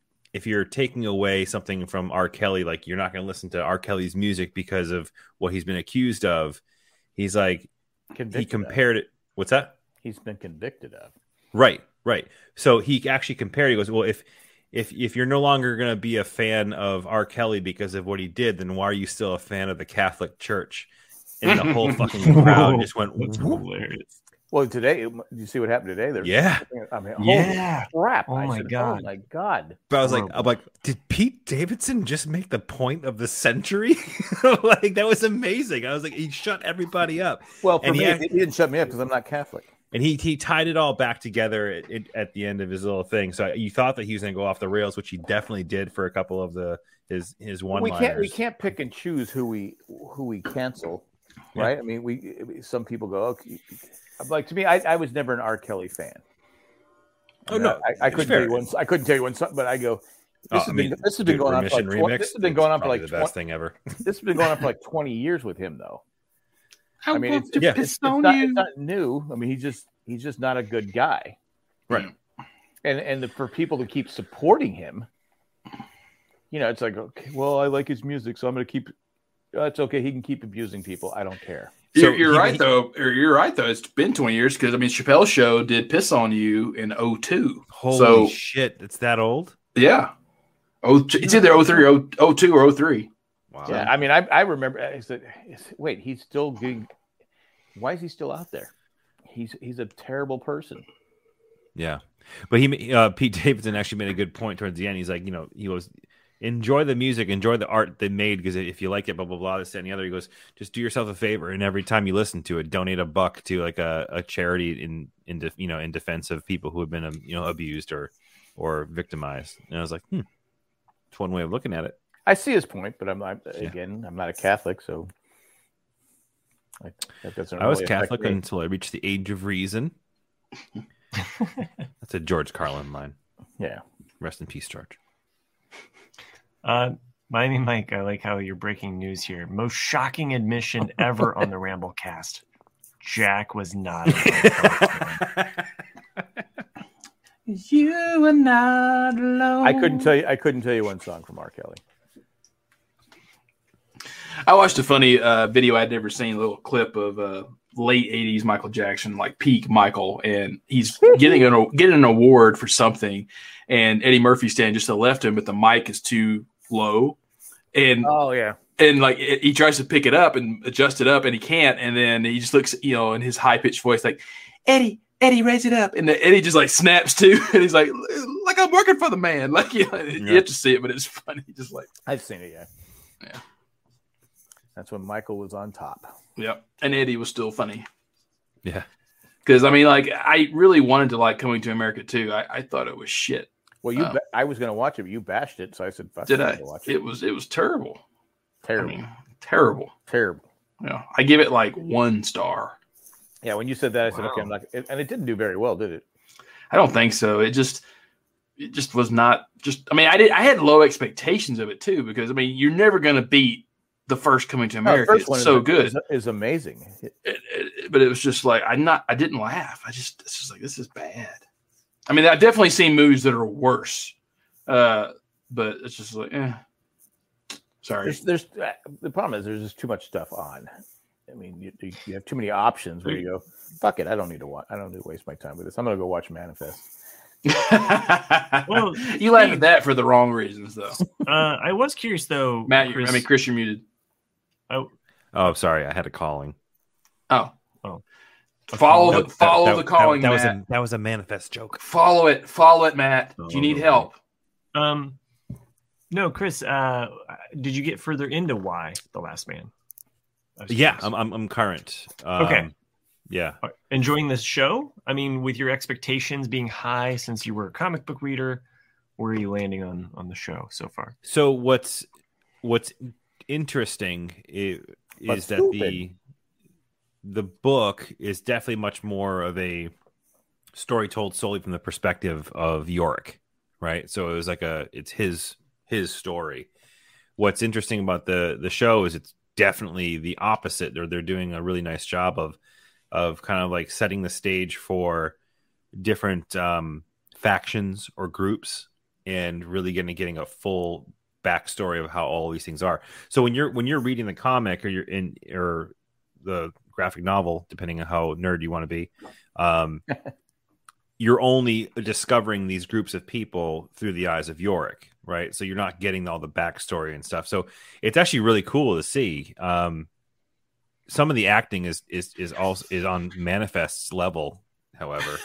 if you're taking away something from R. Kelly, like you're not going to listen to R. Kelly's music because of what he's been accused of. He's like, Convicted he compared it. What's that? Of. He's been convicted of. Right, right. So he actually compared. He goes, well, if if if you're no longer going to be a fan of R. Kelly because of what he did, then why are you still a fan of the Catholic Church? And the whole fucking crowd just went, That's whoop. hilarious. Well, today, you see what happened today? There's, Yeah. I mean, Yeah. holy crap! Oh I my said, God. Oh my god! But I was like, I'm like, did Pete Davidson just make the point of the century? Like that was amazing. I was like, he shut everybody up, Well, for And me, he he, act- didn't shut me up because I'm not Catholic. and he he tied it all back together at, at, at the end of his little thing. So you thought that he was going to go off the rails, which he definitely did for a couple of the his his one. We can't we can't pick and choose who we who we cancel, Yeah. right? I mean, we some people go, okay. I'm like to me, I, I was never an R. Kelly fan. I Oh mean, no, I, I couldn't fair. tell you one. I couldn't tell you one song, but I go. This Oh, has I been mean, this has been dude, going on for like Remission twenty, remix, this has been it's going on for probably like the best twenty, thing ever. this has been going on for like twenty years with him though. I, I mean, want it's, to yeah. it's, piss it's, on not, you. it's not new. I mean, he's just he's just not a good guy, Right. and and the, for people to keep supporting him, you know, it's like, okay, well, I like his music, so I'm going to keep. Oh, it's okay. He can keep abusing people. I don't care. You're, So you're he- right he- though. Or You're right though. It's been twenty years because I mean Chappelle's show did "Piss on You" in oh two. Holy So shit, it's that old? yeah, oh it's either oh three or oh two or oh three. Wow. Yeah, I mean, I I remember. I said, wait, he's still getting. Why is he still out there? He's he's a terrible person. Yeah, but he uh, Pete Davidson actually made a good point towards the end. He's like, you know, he goes, enjoy the music, enjoy the art they made, because if you like it, blah blah blah, this that, and the other. He goes, just do yourself a favor, and every time you listen to it, donate a buck to like a, a charity in in def, you know in defense of people who have been um, you know abused or or victimized. And I was like, hmm, it's one way of looking at it. I see his point, but I'm not. Yeah. Again, I'm not a Catholic, so I, that doesn't. I was really affect Catholic me. until I reached the age of reason. That's a George Carlin line. Yeah. Rest in peace, George. Uh, my name, Mike. I like how you're breaking news here. Most shocking admission ever on the Ramble Cast. Jack was not. A You are not alone. I couldn't tell you. I couldn't tell you one song from R. Kelly. I watched a funny uh, video I'd never seen, a little clip of uh, late eighties Michael Jackson, like peak Michael, and he's getting an getting an award for something, and Eddie Murphy standing just to the left of him, but the mic is too low, and Oh yeah. and like it, he tries to pick it up and adjust it up, and he can't, and then he just looks, you know, in his high pitched voice, like Eddie, Eddie, raise it up, and the, Eddie just like snaps too, and he's like, like I'm working for the man, like you, know, you have to see it, but it's funny, just like I've seen it, yeah. Yeah. That's when Michael was on top. yeah, and Eddie was still funny. Yeah. Because I mean, like, I really wanted to like Coming to America too. I, I thought it was shit. Well, you, Um, ba- I was going to watch it, but you bashed it, so I said, "Fuck, Did I'm I? gonna watch It it." was it was terrible. Terrible, I mean, terrible. terrible. You know, I give it like one star. Yeah, when you said that, I said, Wow. "Okay, I'm not." And it didn't do very well, did it? I don't think so. It just it just was not just. I mean, I did. I had low expectations of it too because I mean, you're never going to beat the first Coming to No, the America. first It's one is- so good, is, is amazing. It- It- it- but it was just like I not. I didn't laugh. I just it's just like this is bad. I mean, I've definitely seen movies that are worse, uh, but it's just like, eh. Sorry. There's, there's uh, the problem is there's just too much stuff on. I mean, you, you you have too many options where you go, "Fuck it, I don't need to watch. I don't need to waste my time with this. I'm going to go watch Manifest." Well, you laugh at that for the wrong reasons, though. Uh, I was curious though, Matt, you Chris, I mean, Chris, you're muted. oh, Oh, sorry, I had a calling. Oh, Oh. Follow No, the follow that- the that- calling, That, was Matt. a that was a manifest joke. Follow it, follow it, Matt. Do you need Oh. help? um, no, Chris, uh, did you get further into why The Last Man? I was Yeah, curious. I'm I'm, I'm current. Um, Okay. Yeah. Are- enjoying this show? I mean, with your expectations being high since you were a comic book reader, where are you landing on on the show so far? So what's what's interesting is, But is that stupid. the the book is definitely much more of a story told solely from the perspective of Yorick, right? So it was like a it's his his story. What's interesting about the the show is it's definitely the opposite. They're they're doing a really nice job of of kind of like setting the stage for different um, factions or groups and really getting getting a full backstory of how all these things are. So when you're when you're reading the comic or you're in or the graphic novel, depending on how nerd you want to be, um, you're only discovering these groups of people through the eyes of Yorick, right? So you're not getting all the backstory and stuff. So it's actually really cool to see. Um, some of the acting is is is also is on Manifest's level, however.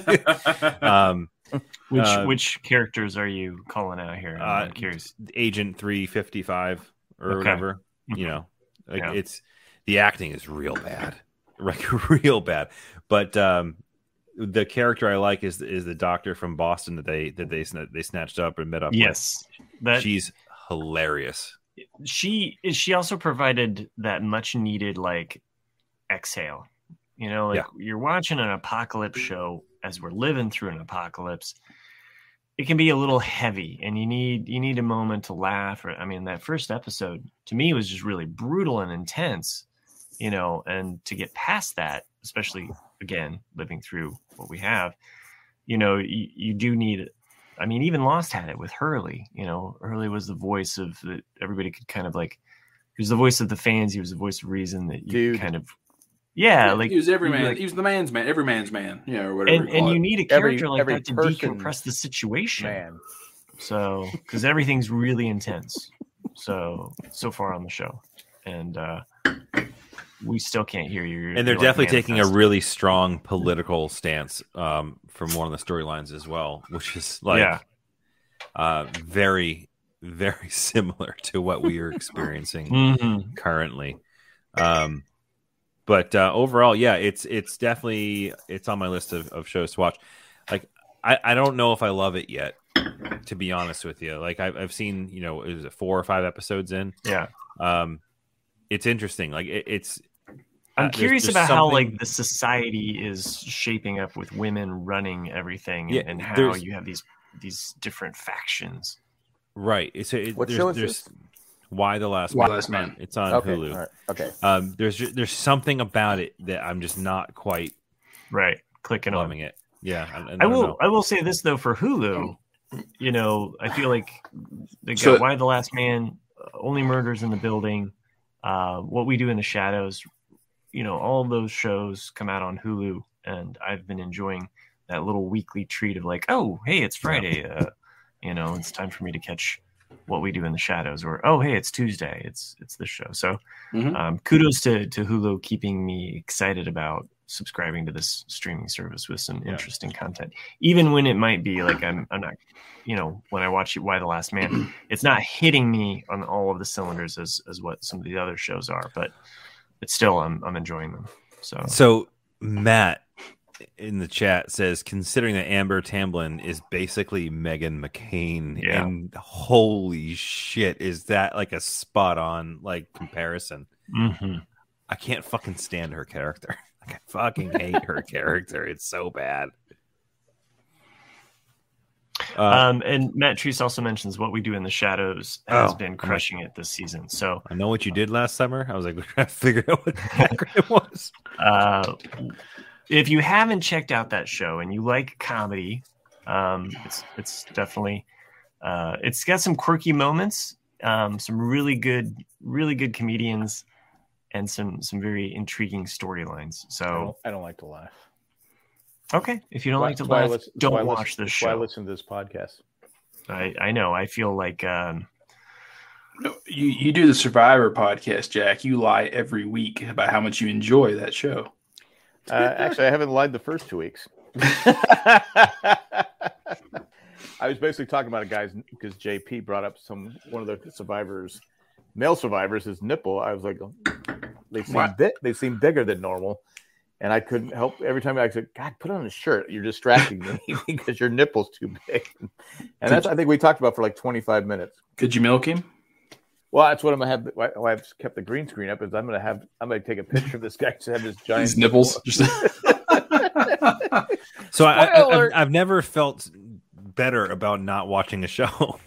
um, Which Uh, which characters are you calling out here? I'm uh, curious. Agent three fifty-five or Okay. whatever, you know, like Yeah. it's the acting is real bad, like real bad. But um, the character I like is is the doctor from Boston that they that they sna- they snatched up and met up. Yes, with. that She's hilarious. she she also provided that much needed like exhale. You know, like Yeah. you're watching an apocalypse show as we're living through an apocalypse. It can be a little heavy, and you need you need a moment to laugh. Or I mean, that first episode to me was just really brutal and intense. You know, and to get past that, especially again living through what we have, you know, you, you do need. I mean, even Lost had it with Hurley. You know, Hurley was the voice of the everybody could kind of like. He was the voice of the fans. He was the voice of reason that you Dude. kind of. Yeah, like he was every you'd be man. like- he was the man's man, every man's man, yeah, or whatever. and you and call you it. need a Every- character like every that to person- decompress the situation. Man, So, because everything's really intense. So so far on the show, and uh we still can't hear you. And they're You're like definitely taking a Manifest. really strong political stance um, from one of the storylines as well, which is like Yeah. uh, very, very similar to what we are experiencing Mhm. currently. Um, but uh, overall, yeah, it's it's definitely it's on my list of, of shows to watch. Like, I, I don't know if I love it yet, to be honest with you. Like, I've I've seen, you know, is it four or five episodes in? Yeah, Um, it's interesting. Like, it, it's. I'm uh, there's- curious there's about how something- like the society is shaping up with women running everything, Yeah, and how there's- you have these these different factions. Right. It's it, What there's, show is there's this? Why the Last Why Man. the Last Man. It's on okay, Hulu. all right, okay. Um, there's ju- there's something about it that I'm just not quite Right, clicking on. loving it. Yeah, I, I, I don't will. know. I will say this though for Hulu, you know, I feel like they got So- Why the Last Man, uh, Only Murders in the Building, uh, What We Do in the Shadows, you know, all those shows come out on Hulu, and I've been enjoying that little weekly treat of like, oh, hey, it's Friday. Uh, you know, it's time for me to catch What We Do in the Shadows, or, oh, hey, it's Tuesday. It's it's this show. So Mhm. um, kudos to, to Hulu keeping me excited about subscribing to this streaming service with some Yeah. interesting content, even when it might be like I'm, I'm not, you know, when I watch Why the Last Man, it's not hitting me on all of the cylinders as, as what some of the other shows are, but but still I'm, I'm enjoying them. So, So Matt in the chat says, considering that Amber Tamblyn is basically Megan McCain, Yeah. and holy shit, is that like a spot on like comparison? mhm. I can't fucking stand her character. Like, I fucking hate her character. It's so bad. Uh, Um, and Matt Treese also mentions What We Do in the Shadows has Oh, been crushing it this season. So, I know what you did last summer. I was like, we're trying to figure out what the acronym was. uh, if you haven't checked out that show and you like comedy, um, it's it's definitely uh, it's got some quirky moments, um, some really good, really good comedians, and some some very intriguing storylines. I So, don't, I don't like to laugh. okay, if you don't like to That's why I laugh, listen- that's why I don't listen- watch this that's why I show. listen to this podcast. I, I know. I feel like um, No, You you do the Survivor podcast, Jack. You lie every week about how much you enjoy that show. Uh, actually, I haven't lied the first two weeks. I was basically talking about a guy's because J P brought up some one of the survivors, male survivors, his nipple. I was like, oh, they seem What? bi- they seem bigger than normal, and I couldn't help. Every time I said, "God, put on a shirt. You're distracting me because your nipple's too big." And that's I think we talked about for like twenty-five minutes. Could you milk him? Well, that's what I'm gonna have. Why why I've kept the green screen up is I'm gonna have. I'm gonna take a picture of this guy to have his giant His nipples. Just- So I, I, I've, Spoiler! I've never felt better about not watching a show.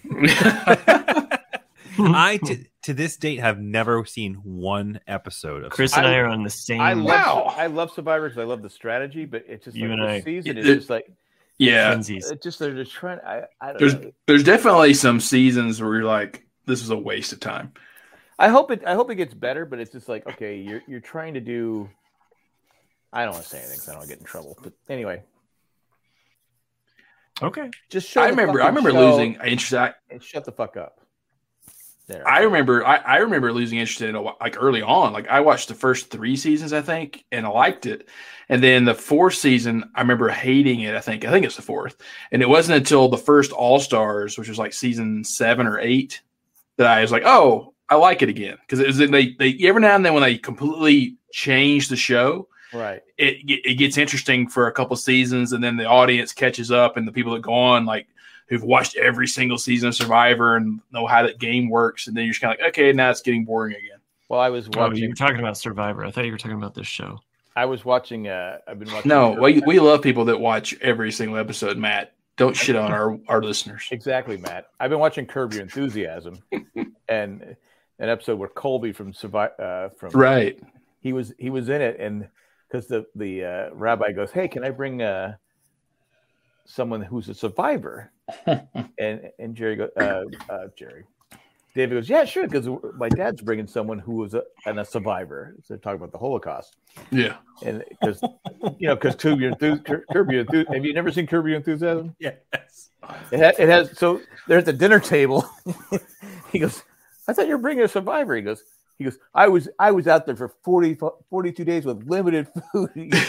I, to, to this date, have never seen one episode of Chris Survivor. and I I- are on the same. I love Wow. I love Survivor because I love the strategy, but it's just You like and the I- season It- is just like yeah. Twinsies. it just they're just trying. I I don't There's know. there's definitely some seasons where you're like, this is a waste of time. I hope it I hope it gets better, but it's just like okay, you're you're trying to do. I don't want to say anything because I don't want to get in trouble. But anyway, Okay. just show. I the remember I fucking remember show losing interest. I, and shut the fuck up. There. I remember I, I remember losing interest in it a wh- like early on. Like I watched the first three seasons, I think, and I liked it. And then the fourth season, I remember hating it. I think I think it's the fourth. And it wasn't until the first All Stars, which was like season seven or eight, that I was like, oh, I like it again because it was they they every now and then when they completely change the show, right. it it gets interesting for a couple seasons, and then the audience catches up, and the people that go on like who've watched every single season of Survivor and know how that game works, and then you're just kind of like, okay, now it's getting boring again. Well, I was Oh, you watching. were talking about Survivor. I thought you were talking about this show. I was watching. Uh, I've been watching. No, we we love people that watch every single episode. Matt, don't shit on our our listeners. Exactly, Matt. I've been watching Curb Your Enthusiasm, and an episode where Colby from Survive uh, from Right. he was he was in it, and because the the uh, rabbi goes, "Hey, can I bring uh, someone who's a survivor?" and and Jerry goes, uh, uh, "Jerry." David goes, "Yeah, sure," because my dad's bringing someone who was a, and a survivor. So they're talking about the Holocaust, Yeah. and because you know, because Curb Your Enthusiasm. Curb Your Enthusiasm. Have you never seen Curb Your Enthusiasm? Yes. It, ha- it has. So they're at the dinner table. He goes, "I thought you were bringing a survivor." He goes, "He goes, I was, I was out there for forty, forty-two days with limited food.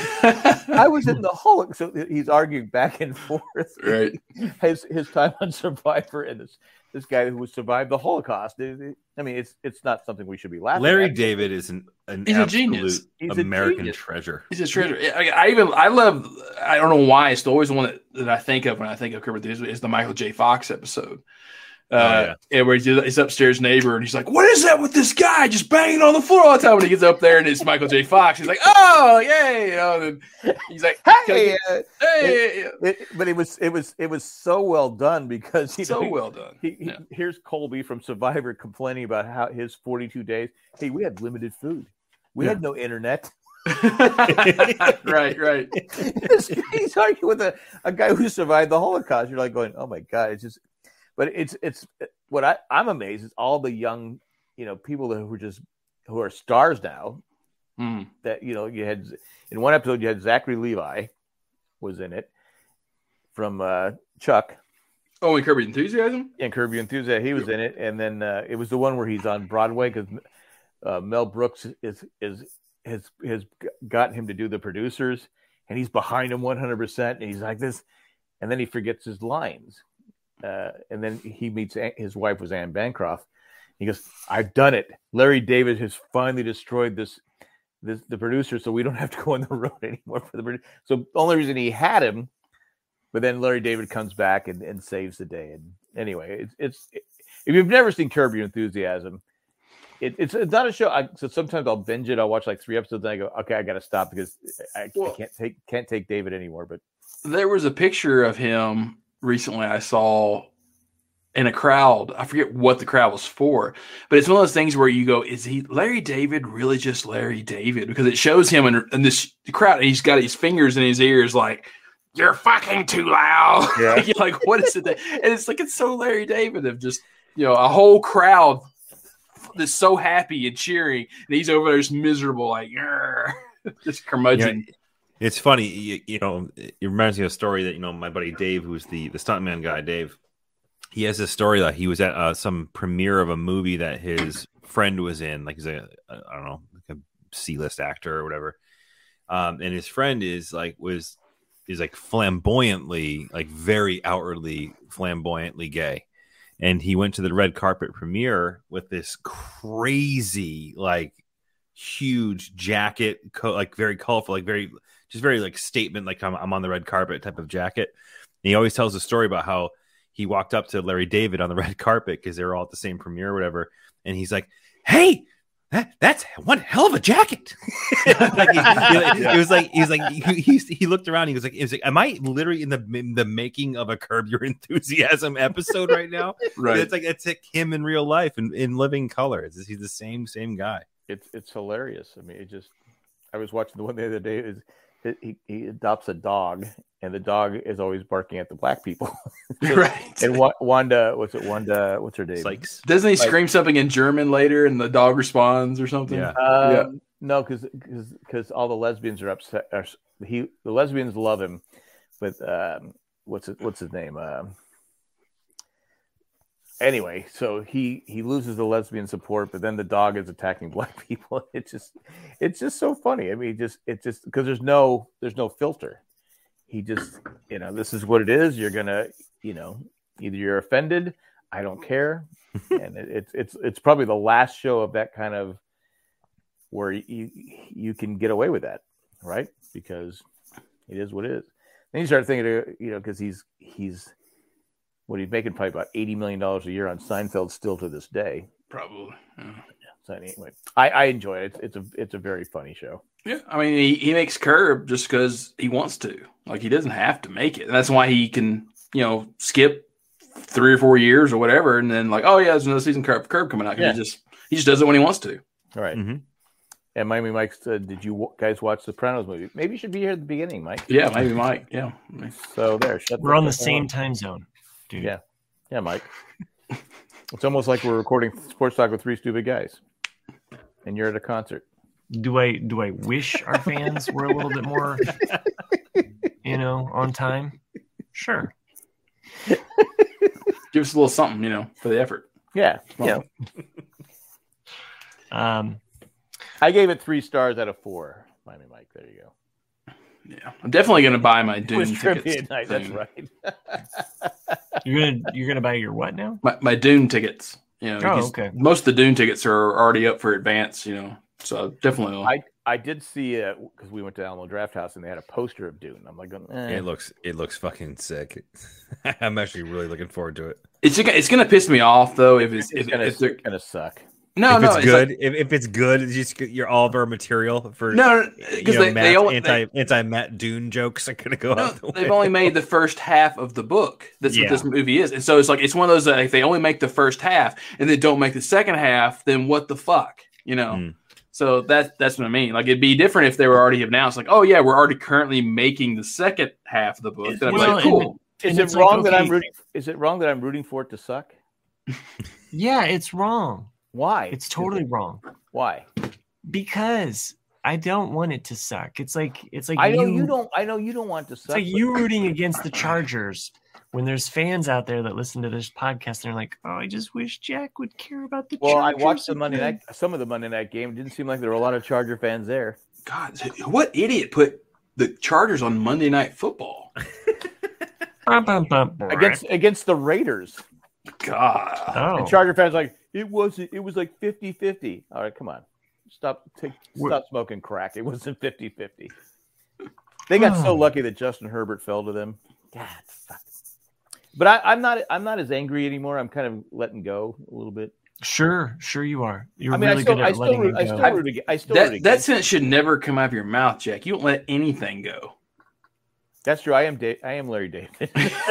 I was in the Holocaust." So he's arguing back and forth. Right. His his time on Survivor and this this guy who survived the Holocaust. It- it- I mean, it's it's not something we should be laughing Larry at. David is an, an He's a absolute genius. He's a American genius. treasure. He's a treasure. I, I even I love. I don't know why it's always the one that, that I think of when I think of Curb Your Enthusiasm is the Michael J. Fox episode. Uh, yeah. Where he's, he's upstairs neighbor and he's like, "What is that with this guy just banging on the floor all the time?" When he gets up there and it's Michael J. Fox, he's like, "Oh, yay!" You know, and then he's like, Hey, uh, "Hey, it, but it was it was it was so well done because you so know, well done." He, he, Yeah. Here's Colby from Survivor complaining about how his forty-two days. Hey, we had limited food. We Yeah. had no internet. Right, right. He's arguing with a, a guy who survived the Holocaust. You're like going, oh my God. It's just, but it's, it's what I, I'm amazed is all the young, you know, people that who are just, who are stars now Mm. That you know, you had in one episode you had Zachary Levi was in it from uh, Chuck. Oh, and Curb Your Enthusiasm? And Curb Your Enthusiasm, he was in it, and then uh, it was the one where he's on Broadway because uh, Mel Brooks is is has has gotten him to do the producers, and he's behind him one hundred percent, and he's like this, and then he forgets his lines, uh, and then he meets his wife was Anne Bancroft. He goes, "I've done it. Larry David has finally destroyed this." This, the producer, so we don't have to go on the road anymore for the producer. So the only reason he had him, but then Larry David comes back and, and saves the day. And anyway, it's it's it, if you've never seen Curb Your Enthusiasm, it, it's it's not a show. I, so sometimes I'll binge it. I'll watch like three episodes, and I go, okay, I got to stop because I, Well, I can't take can't take David anymore. But there was a picture of him recently I saw in a crowd. I forget what the crowd was for, but it's one of those things where you go, is he Larry David really just Larry David? Because it shows him in, in this crowd, and he's got his fingers in his ears like, you're fucking too loud. Yeah. You're like, what is it? That, and it's like, it's so Larry David of just, you know, a whole crowd that's so happy and cheering, and he's over there just miserable, like, just curmudgeon. Yeah, it's funny, you, you know, it reminds me of a story that, you know, my buddy Dave, who's the, the stuntman guy, Dave, he has this story that he was at uh, some premiere of a movie that his friend was in, like he's a, I don't know, like a C-list actor or whatever. Um, and his friend is like, was, is like flamboyantly, like very outwardly flamboyantly gay. And he went to the red carpet premiere with this crazy, like huge jacket, co- like very colorful, like very, just very like statement, like I'm, I'm on the red carpet type of jacket. And he always tells a story about how he walked up to Larry David on the red carpet because they were all at the same premiere or whatever. And he's like, hey, that, that's one hell of a jacket. Like he, he, it was like, he was like, he, he, he looked around. He was like, he was like, am I literally in the in the making of a Curb Your Enthusiasm episode right now? Right. It's like, it's like him in real life and in living color. It's, he's the same, same guy. it's it's hilarious. I mean, it just I was watching the one the other day. Is he, he adopts a dog, and the dog is always barking at the black people. Right. And Wa- Wanda, what's it? Wanda, what's her name? Sykes. Doesn't he Like- scream something in German later and the dog responds or something? Yeah. Um, Yeah. No, because because all the lesbians are upset. Are, he the lesbians love him, but um, what's it, what's his name? Um, anyway, so he he loses the lesbian support, but then the dog is attacking black people. It's just it's just so funny. I mean, just it just because there's no there's no filter. He just you know this is what it is. You're gonna you know either you're offended. I don't care, and it, it's it's it's probably the last show of that kind of where you you can get away with that, right? Because it is what it is. Then you start thinking, you know, because he's he's what he's making probably about eighty million dollars a year on Seinfeld still to this day. Probably. Yeah. So anyway, I, I enjoy it. It's, it's a it's a very funny show. Yeah, I mean, he, he makes Curb just because he wants to. Like, he doesn't have to make it. And that's why he can, you know, skip three or four years or whatever, and then like, oh yeah, there's another season Curb, Curb coming out. Yeah. He just he just does it when he wants to. All right. Mm-hmm. And Miami Mike said, "Did you w- guys watch the Sopranos movie? Maybe you should be here at the beginning, Mike." Yeah, maybe Mike. Yeah. So there, shut We're on the fuck same up. time zone, dude. Yeah, yeah, Mike. It's almost like we're recording Sports Talk with three stupid guys, and you're at a concert. Do I do I wish our fans were a little bit more, you know, on time? Sure. Give us a little something, you know, for the effort. Yeah, Well, yeah. Um, I gave it three stars out of four. Miami Mike, there you go. Yeah, I'm definitely gonna buy my Dune It was tickets. trivia night. That's thing. right. you're gonna you're gonna buy your what now? My, my Dune tickets. You know, Oh, because okay. most of the Dune tickets are already up for advance. You know, so definitely. will. I I did see it because we went to Alamo Draft House and they had a poster of Dune. I'm like, eh. It looks it looks fucking sick. I'm actually really looking forward to it. It's it's gonna piss me off though if it's, it's if, gonna, if they're gonna suck. no if no it's, it's good, like- if, if it's good, it's just you're all of our material for no you because know, they, Matt, they only anti they, anti Matt Dune jokes are gonna go no, out the they've way. only made the first half of the book. That's Yeah. what this movie is, and so it's like it's one of those that if they only make the first half and they don't make the second half, then what the fuck, you know? Mm. So that's that's what I mean. Like it'd be different if they were already announced, like, oh yeah, we're already currently making the second half of the book. Then I'd be Well, like, and- cool. Is And it it's wrong like, that I'm okay. rooting? Is it wrong that I'm rooting for it to suck? Yeah, it's wrong. Why? It's totally wrong Why? because I don't want it to suck. It's like it's like I know you, you don't. I know you don't want to It's suck. like but- you rooting against the Chargers when there's fans out there that listen to this podcast and they're like, "Oh, I just wish Jack would care about the Well, Chargers." I watched the Monday again." night. Some of the Monday night game. It didn't seem like there were a lot of Charger fans there. God, what idiot put the Chargers on Monday Night Football? Bum, bum, bum. Against against the Raiders. God. oh, And Charger fans like it wasn't. It was like fifty-fifty. All right, come on, stop. Take, stop smoking crack. It wasn't fifty-fifty. They got so lucky that Justin Herbert fell to them. God, fuck. But I, I'm not. I'm not as angry anymore. I'm kind of letting go a little bit. sure, sure you are. You're I mean, really I still, good I at still, letting root, it I go. still root against. I still root That, that against. sentence should never come out of your mouth, Jack. You don't let anything go. That's true. I am. Da- I am Larry David.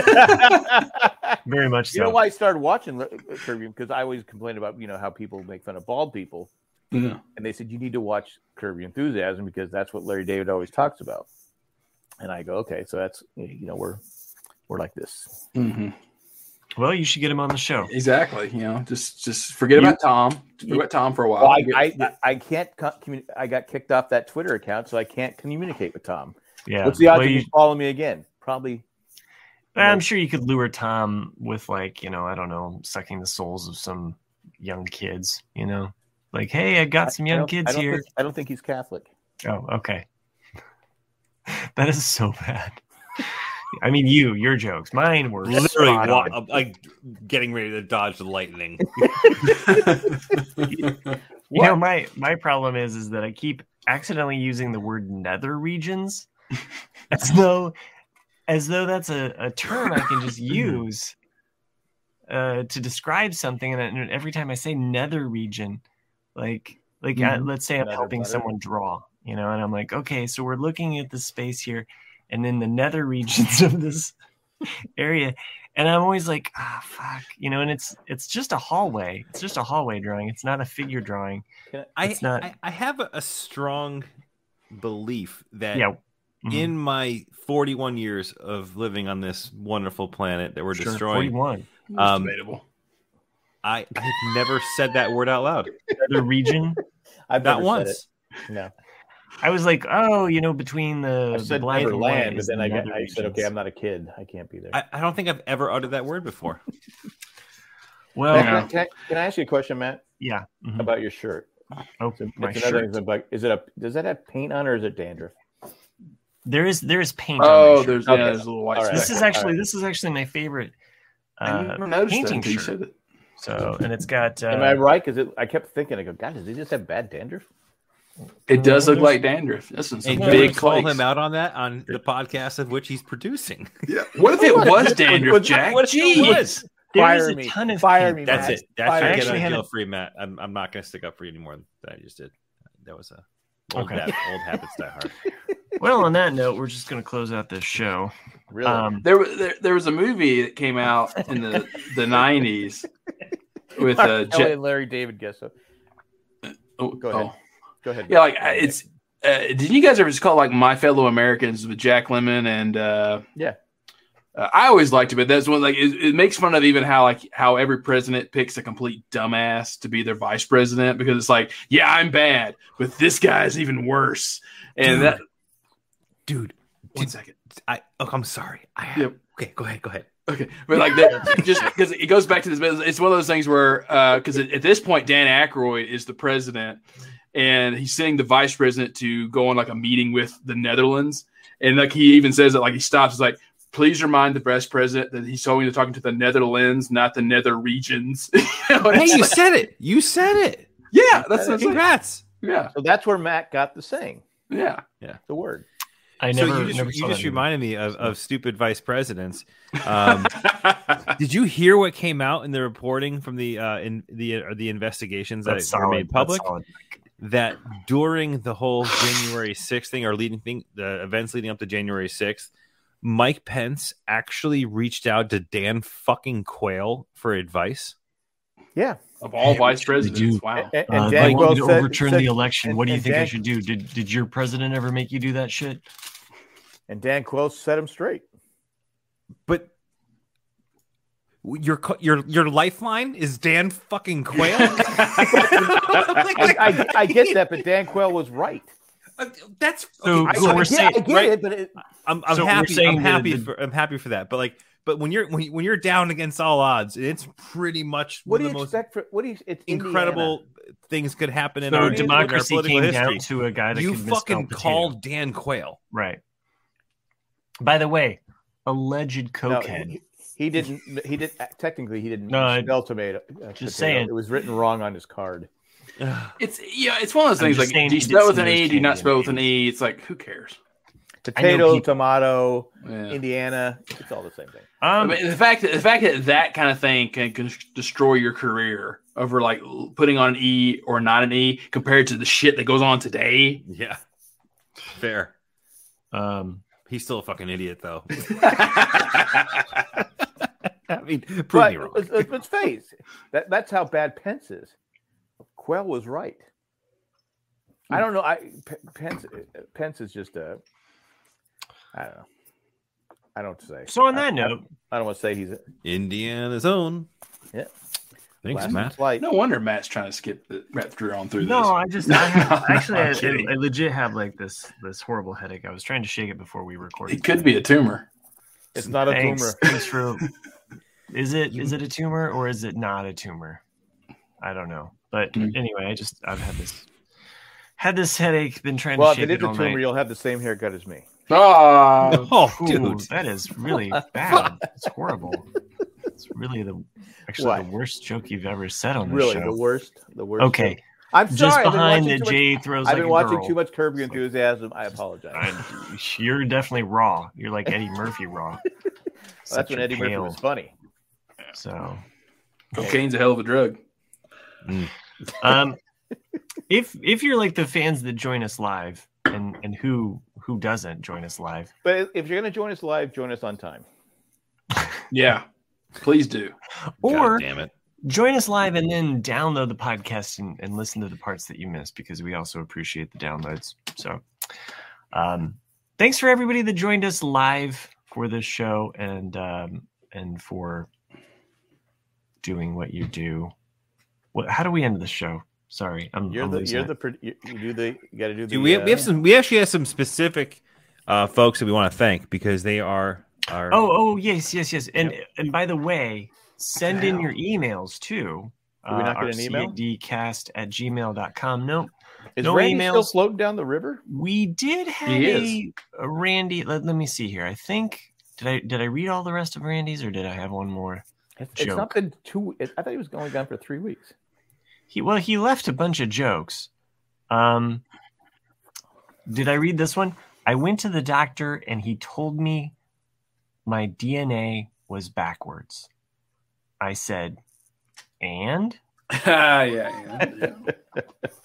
Very much so. You know why I started watching Curb Your because I always complained about you know how people make fun of bald people, Yeah. and they said you need to watch Curb Your Enthusiasm because that's what Larry David always talks about. And I go, okay, so that's you know we're we're like this. Mm-hmm. Well, you should get him on the show. Exactly. You know, just just forget You- about Tom. Forget about Tom for a while. Well, I, I I can't co- communi- I got kicked off that Twitter account, so I can't communicate with Tom. Yeah. What's the odds Well, of you- you following me again? Probably. I'm sure you could lure Tom with, like, you know, I don't know, sucking the souls of some young kids, you know? Like, hey, I got some I young don't- kids I don't here. Think, I don't think he's Catholic. Oh, okay. That is so bad. I mean, you, your jokes. Mine were Literally, spot wa- on. like getting ready to dodge the lightning. You know, my my problem is is that I keep accidentally using the word nether regions as though as though that's a, a term I can just use uh, to describe something, and, and every time I say nether region, like like I, Mhm. let's say I'm Nether helping butter. someone draw, you know, and I'm like, okay, so we're looking at the space here, and then the nether regions of this area. And I'm always like, ah, fuck, you know, and it's it's just a hallway. It's just a hallway drawing. It's not a figure drawing. I, It's not- I I have a, a strong belief that Yeah. Mhm. in my forty-one years of living on this wonderful planet that we're Sure, destroying, forty-one. um, debatable. I I've never said that word out loud. The region. I've Not never once. Said it. No, I was like, oh, you know, between the, I the said black and white Neverland, but is then the I, got, nether I said, regions. okay, I'm not a kid. I can't be there. I, I don't think I've ever uttered that word before. Well, Matt, Yeah. can, I, can, I, can I ask you a question, Matt, yeah. mhm. about your shirt? Oh, It's, it's my another shirt. thing. Like, is it a? Does that have paint on, or is it dandruff? There is there is paint. Oh, on my shirt. there's Okay. yeah, there's a little white All right. speck. This is actually this is actually my favorite I uh, never noticed that painting until you shirt. said it. So, and it's got. Uh, Am I right? Because I kept thinking, I go, God, does he just have bad dandruff? It does look there's- like dandruff. That's some And Yeah. you big would call flakes. him out on that on the podcast of which he's producing. Yeah. What if it was dandruff, What- Jack? what if it Jeez. was? there Fire is a me. ton of Fire paint. me, That's Matt. it. That's Fire your me. get actually on had a- jail free, Matt. I'm I'm not going to stick up for you anymore than I just did. That was a old, Okay. hab- old habits die hard. Well, on that note, we're just going to close out this show. Really? Um, There, was- there, there was a movie that came out in the the nineties with uh, Kelly Jack. and Larry David guess so. Oh, Go ahead. oh. Go ahead. Yeah, like I- it's. Uh, did you guys ever just call it like My Fellow Americans with Jack Lemmon and? Uh, Yeah. Uh, I always liked it, but that's one like it, it makes fun of even how like how every president picks a complete dumbass to be their vice president because it's like, yeah, I'm bad, but this guy's even worse. And Dude. that Dude, one did- second, I oh, I'm sorry. I Yep. Okay, go ahead. Go ahead. okay, but like that, just because it goes back to this, it's one of those things where because at, at this point Dan Aykroyd is the president, and he's sending the vice president to go on like a meeting with the Netherlands, and like he even says that like he stops, he's like. Please remind the vice president that he's only talking to the Netherlands, not the nether regions. You know, and Hey, it's you like- said it. You said it. yeah, that's what I'm saying. Congrats. Yeah, So that's where Matt got the saying, yeah. the word. I So never, you just, never you saw just that movie. reminded me of, of stupid vice presidents. Um, did you hear what came out in the reporting from the uh, in the uh, the investigations that That's were solid. made public? That's solid. That during the whole January sixth thing or leading thing, the events leading up to January sixth, Mike Pence actually reached out to Dan fucking Quayle for advice. Yeah. Of all vice Did presidents, you- wow. And, Uh, and they Dan wanted Quayle to said, overturn said- the election. and- What do you and think I Dan- should do? Did did your president ever make you do that shit? And Dan Quayle set him straight. But your co- your your lifeline is Dan fucking Quayle. I, I, I get that, but Dan Quayle was right. Uh, That's So- okay, so I, we're I, saying- get, I get right? it, but it, I'm, I'm So we're happy. saying I'm the- happy the- for. I'm happy for that. But like, but when you're when, you- when you're down against all odds, it's pretty much what one do of you the most expect for what do you? It's incredible Indiana. things could happen in So our, democracy in our political came history. down to a guy that You could misspell fucking potato. called Dan Quayle. Right. By the way, alleged No, cokehead. he, he didn't. He did technically. He didn't No, I- spell tomato. Uh, potato. saying. it was written wrong on his card. It's yeah, it's one of those I'm things just like saying do you he did spell with some an of those A, do you not Canadian spell with an names. E? It's like who cares? Potato, people- tomato, Yeah. Indiana. It's all the same thing. I Um, mean, the fact that the fact that that kind of thing can, can destroy your career over like putting on an E or not an E compared to the shit that goes on today. Yeah, fair. um, He's still a fucking idiot, though. I I mean, prove But me wrong. let's, let's, let's face that. That's how bad Pence is. Quell was right. I don't know. I P- Pence. Pence is just a. I don't know. I don't say. so on I- that I- note, I don't want to say he's a Indiana's own. Yeah. Thanks, last Matt. flight. no wonder Matt's trying to skip the rap through on through no, this. I just I have, actually I'm I, kidding. I legit have like this this horrible headache. I was trying to shake it before we recorded. It could be a tumor. It's not a Thanks. tumor. Thanks for. Is it is it a tumor or is it not a tumor? I don't know. But Mm. anyway, I just I've had this had this headache. Been trying Well, to if shake it it, is a all tumor, night. you'll have the same haircut as me. Oh, Oh, Ooh, dude. that is really bad. It's horrible. It's really the actually What? the worst joke you've ever said on this Really, show. the worst. The worst. Okay, I'm sorry. just I've been behind watching that too Jay much, throws I've like been a watching girl. too much Curb Your Enthusiasm. I apologize. I, you're definitely raw. You're like Eddie Murphy raw. That's Except when you're Eddie Murphy pale. was funny. So, cocaine's a hell of a drug. um, if if you're like the fans that join us live, and and who who doesn't join us live, But if you're going to join us live, join us on time. Yeah, please do. or God damn it. join us live and then download the podcast and, and listen to the parts that you missed because we also appreciate the downloads. So, um, thanks for everybody that joined us live for this show and um, and for doing what you do. What? How do we end the show? Sorry, I'm. You're I'm the losing you're it. the pro- you, you do the you got to do the. Dude, we, uh, we have some. We actually have some specific uh, folks that we want to thank because they are our. Oh, oh, yes, yes, yes. And and by the way, send in your emails too. Did we not get an email? R C A D cast at gmail dot com. Nope. Is no Randy still emails. floating down the river? We did have He a, a Randy. Let, let me see here. I think did I did I read all the rest of Randy's or did I have one more? It's, it's Joke. not been two. It, I thought he was only gone for three weeks. He well he left a bunch of jokes. Um, did I read this one? I went to the doctor and he told me my D N A was backwards. I said, and yeah, yeah, yeah.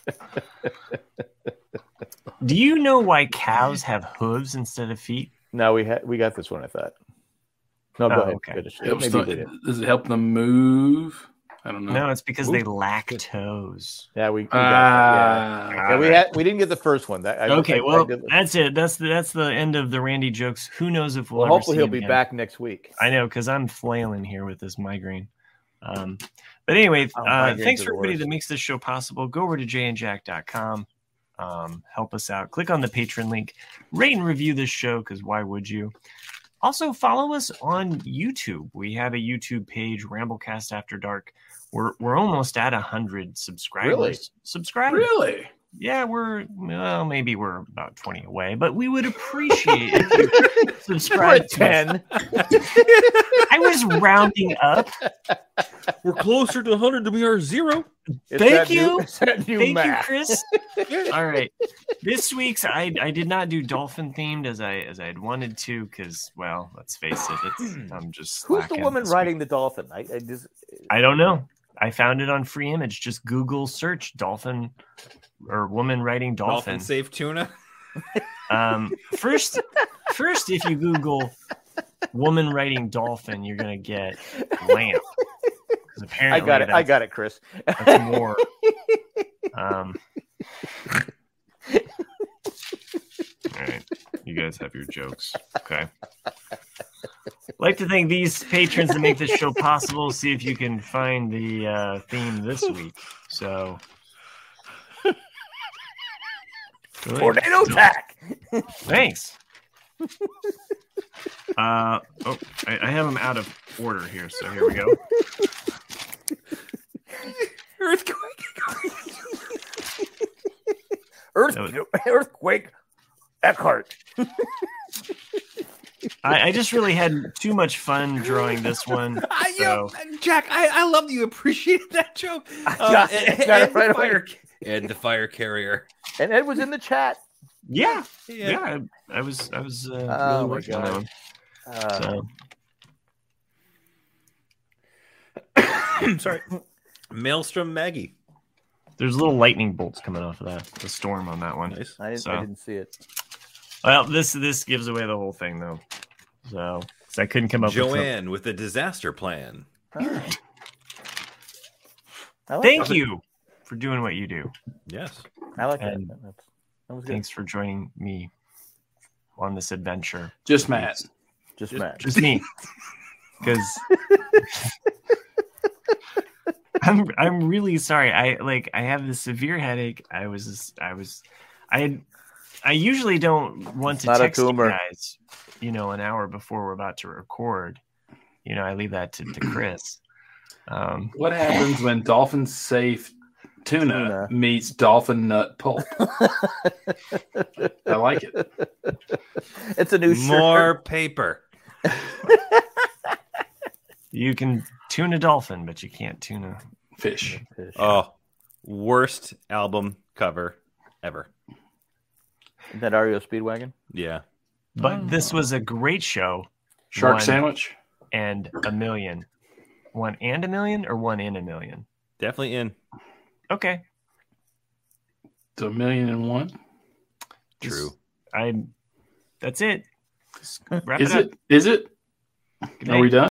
do you know why cows have hooves instead of feet? No, we had we got this one. I thought. No, go Oh, ahead. okay. Finish. Helps Maybe them- we did. does it help them move? I don't know. No, it's because they lack toes. Yeah, we. we got that, yeah. Ah, Yeah, we had we didn't get the first one. That, I, Okay, I- I well, did- that's it. That's the that's the end of the Randy jokes. Who knows if we'll, well, ever hopefully see he'll him be again. back next week. I know because I'm flailing here with this migraine. Um, but anyway, Oh, uh, migraines thanks are for the everybody worst. that makes this show possible. Go over to jay and jack dot com. Um, help us out. Click on the Patreon link. Rate and review this show because why would you? Also, follow us on YouTube. We have a YouTube page, Ramblecast After Dark. We're we're almost at a hundred subscribers. Really? Subscribers. really? Yeah, we're well, maybe we're about twenty away, but we would appreciate if you We're subscribe at to us. ten. I was rounding up. We're closer to one hundred than we are zero. It's Thank that new- you. it's that new Thank math. you, Chris. All right, this week's I I did not do dolphin themed as I as I had wanted to because well, let's face it, it's I'm just Who's the slacking woman this riding the dolphin? I, I just week. I don't know. I found it on free image. Just Google search dolphin or woman riding dolphin. Dolphin safe tuna. Um, first, first, if you Google "woman riding dolphin," you're gonna get lamp. 'Cause I apparently, got it. I that's- got it, Chris. That's more. Um, all right, you guys have your jokes. Okay. Like to thank these patrons that make this show possible. See if you can find the uh, theme this week. So, Really? Tornado attack. Thanks. uh oh, I, I have them out of order here, so here we go. Earthquake. Earth, earthquake. Eckhart. I, I just really had too much fun drawing this one. I, you So know, Jack, I, I love that you appreciated that joke. I Uh, got and, it. Got it and the right away. fire, and the fire carrier. And Ed was in the chat. yeah, Yeah. yeah, I, I was I was uh, Oh, really my working on that God. one. Uh, So Sorry. Maelstrom Maggie. there's little lightning bolts coming off of that, the storm on that one. Nice. I didn't. So- I didn't see it. Well, this this gives away the whole thing though. So 'cause I couldn't come up with something. Joanne with the disaster plan. Oh. I like Thank that. you for doing what you do. Yes. I like that. And That's, that was good. Thanks for joining me on this adventure. Just Matt. Just Just- Matt. Just me. Because I'm I'm really sorry. I like I have this severe headache. I was just, I was I I usually don't want to Not a text you tumor. guys, you know, an hour before we're about to record. You know, I leave that to, to Chris. Um, What happens when dolphin safe tuna, Tuna. meets dolphin nut pulp? I like it. It's a new More shirt. paper. you can tune a dolphin, but you can't tune a Fish. Oh, worst album cover ever. Is that R E O Speedwagon? Yeah. But this was a great show. Shark One sandwich. and a million. One and a million or one in a million? Definitely in. Okay. To a million and one. True. I that's it. Just wrap Is it up. it? Is it? Good Are night. we done?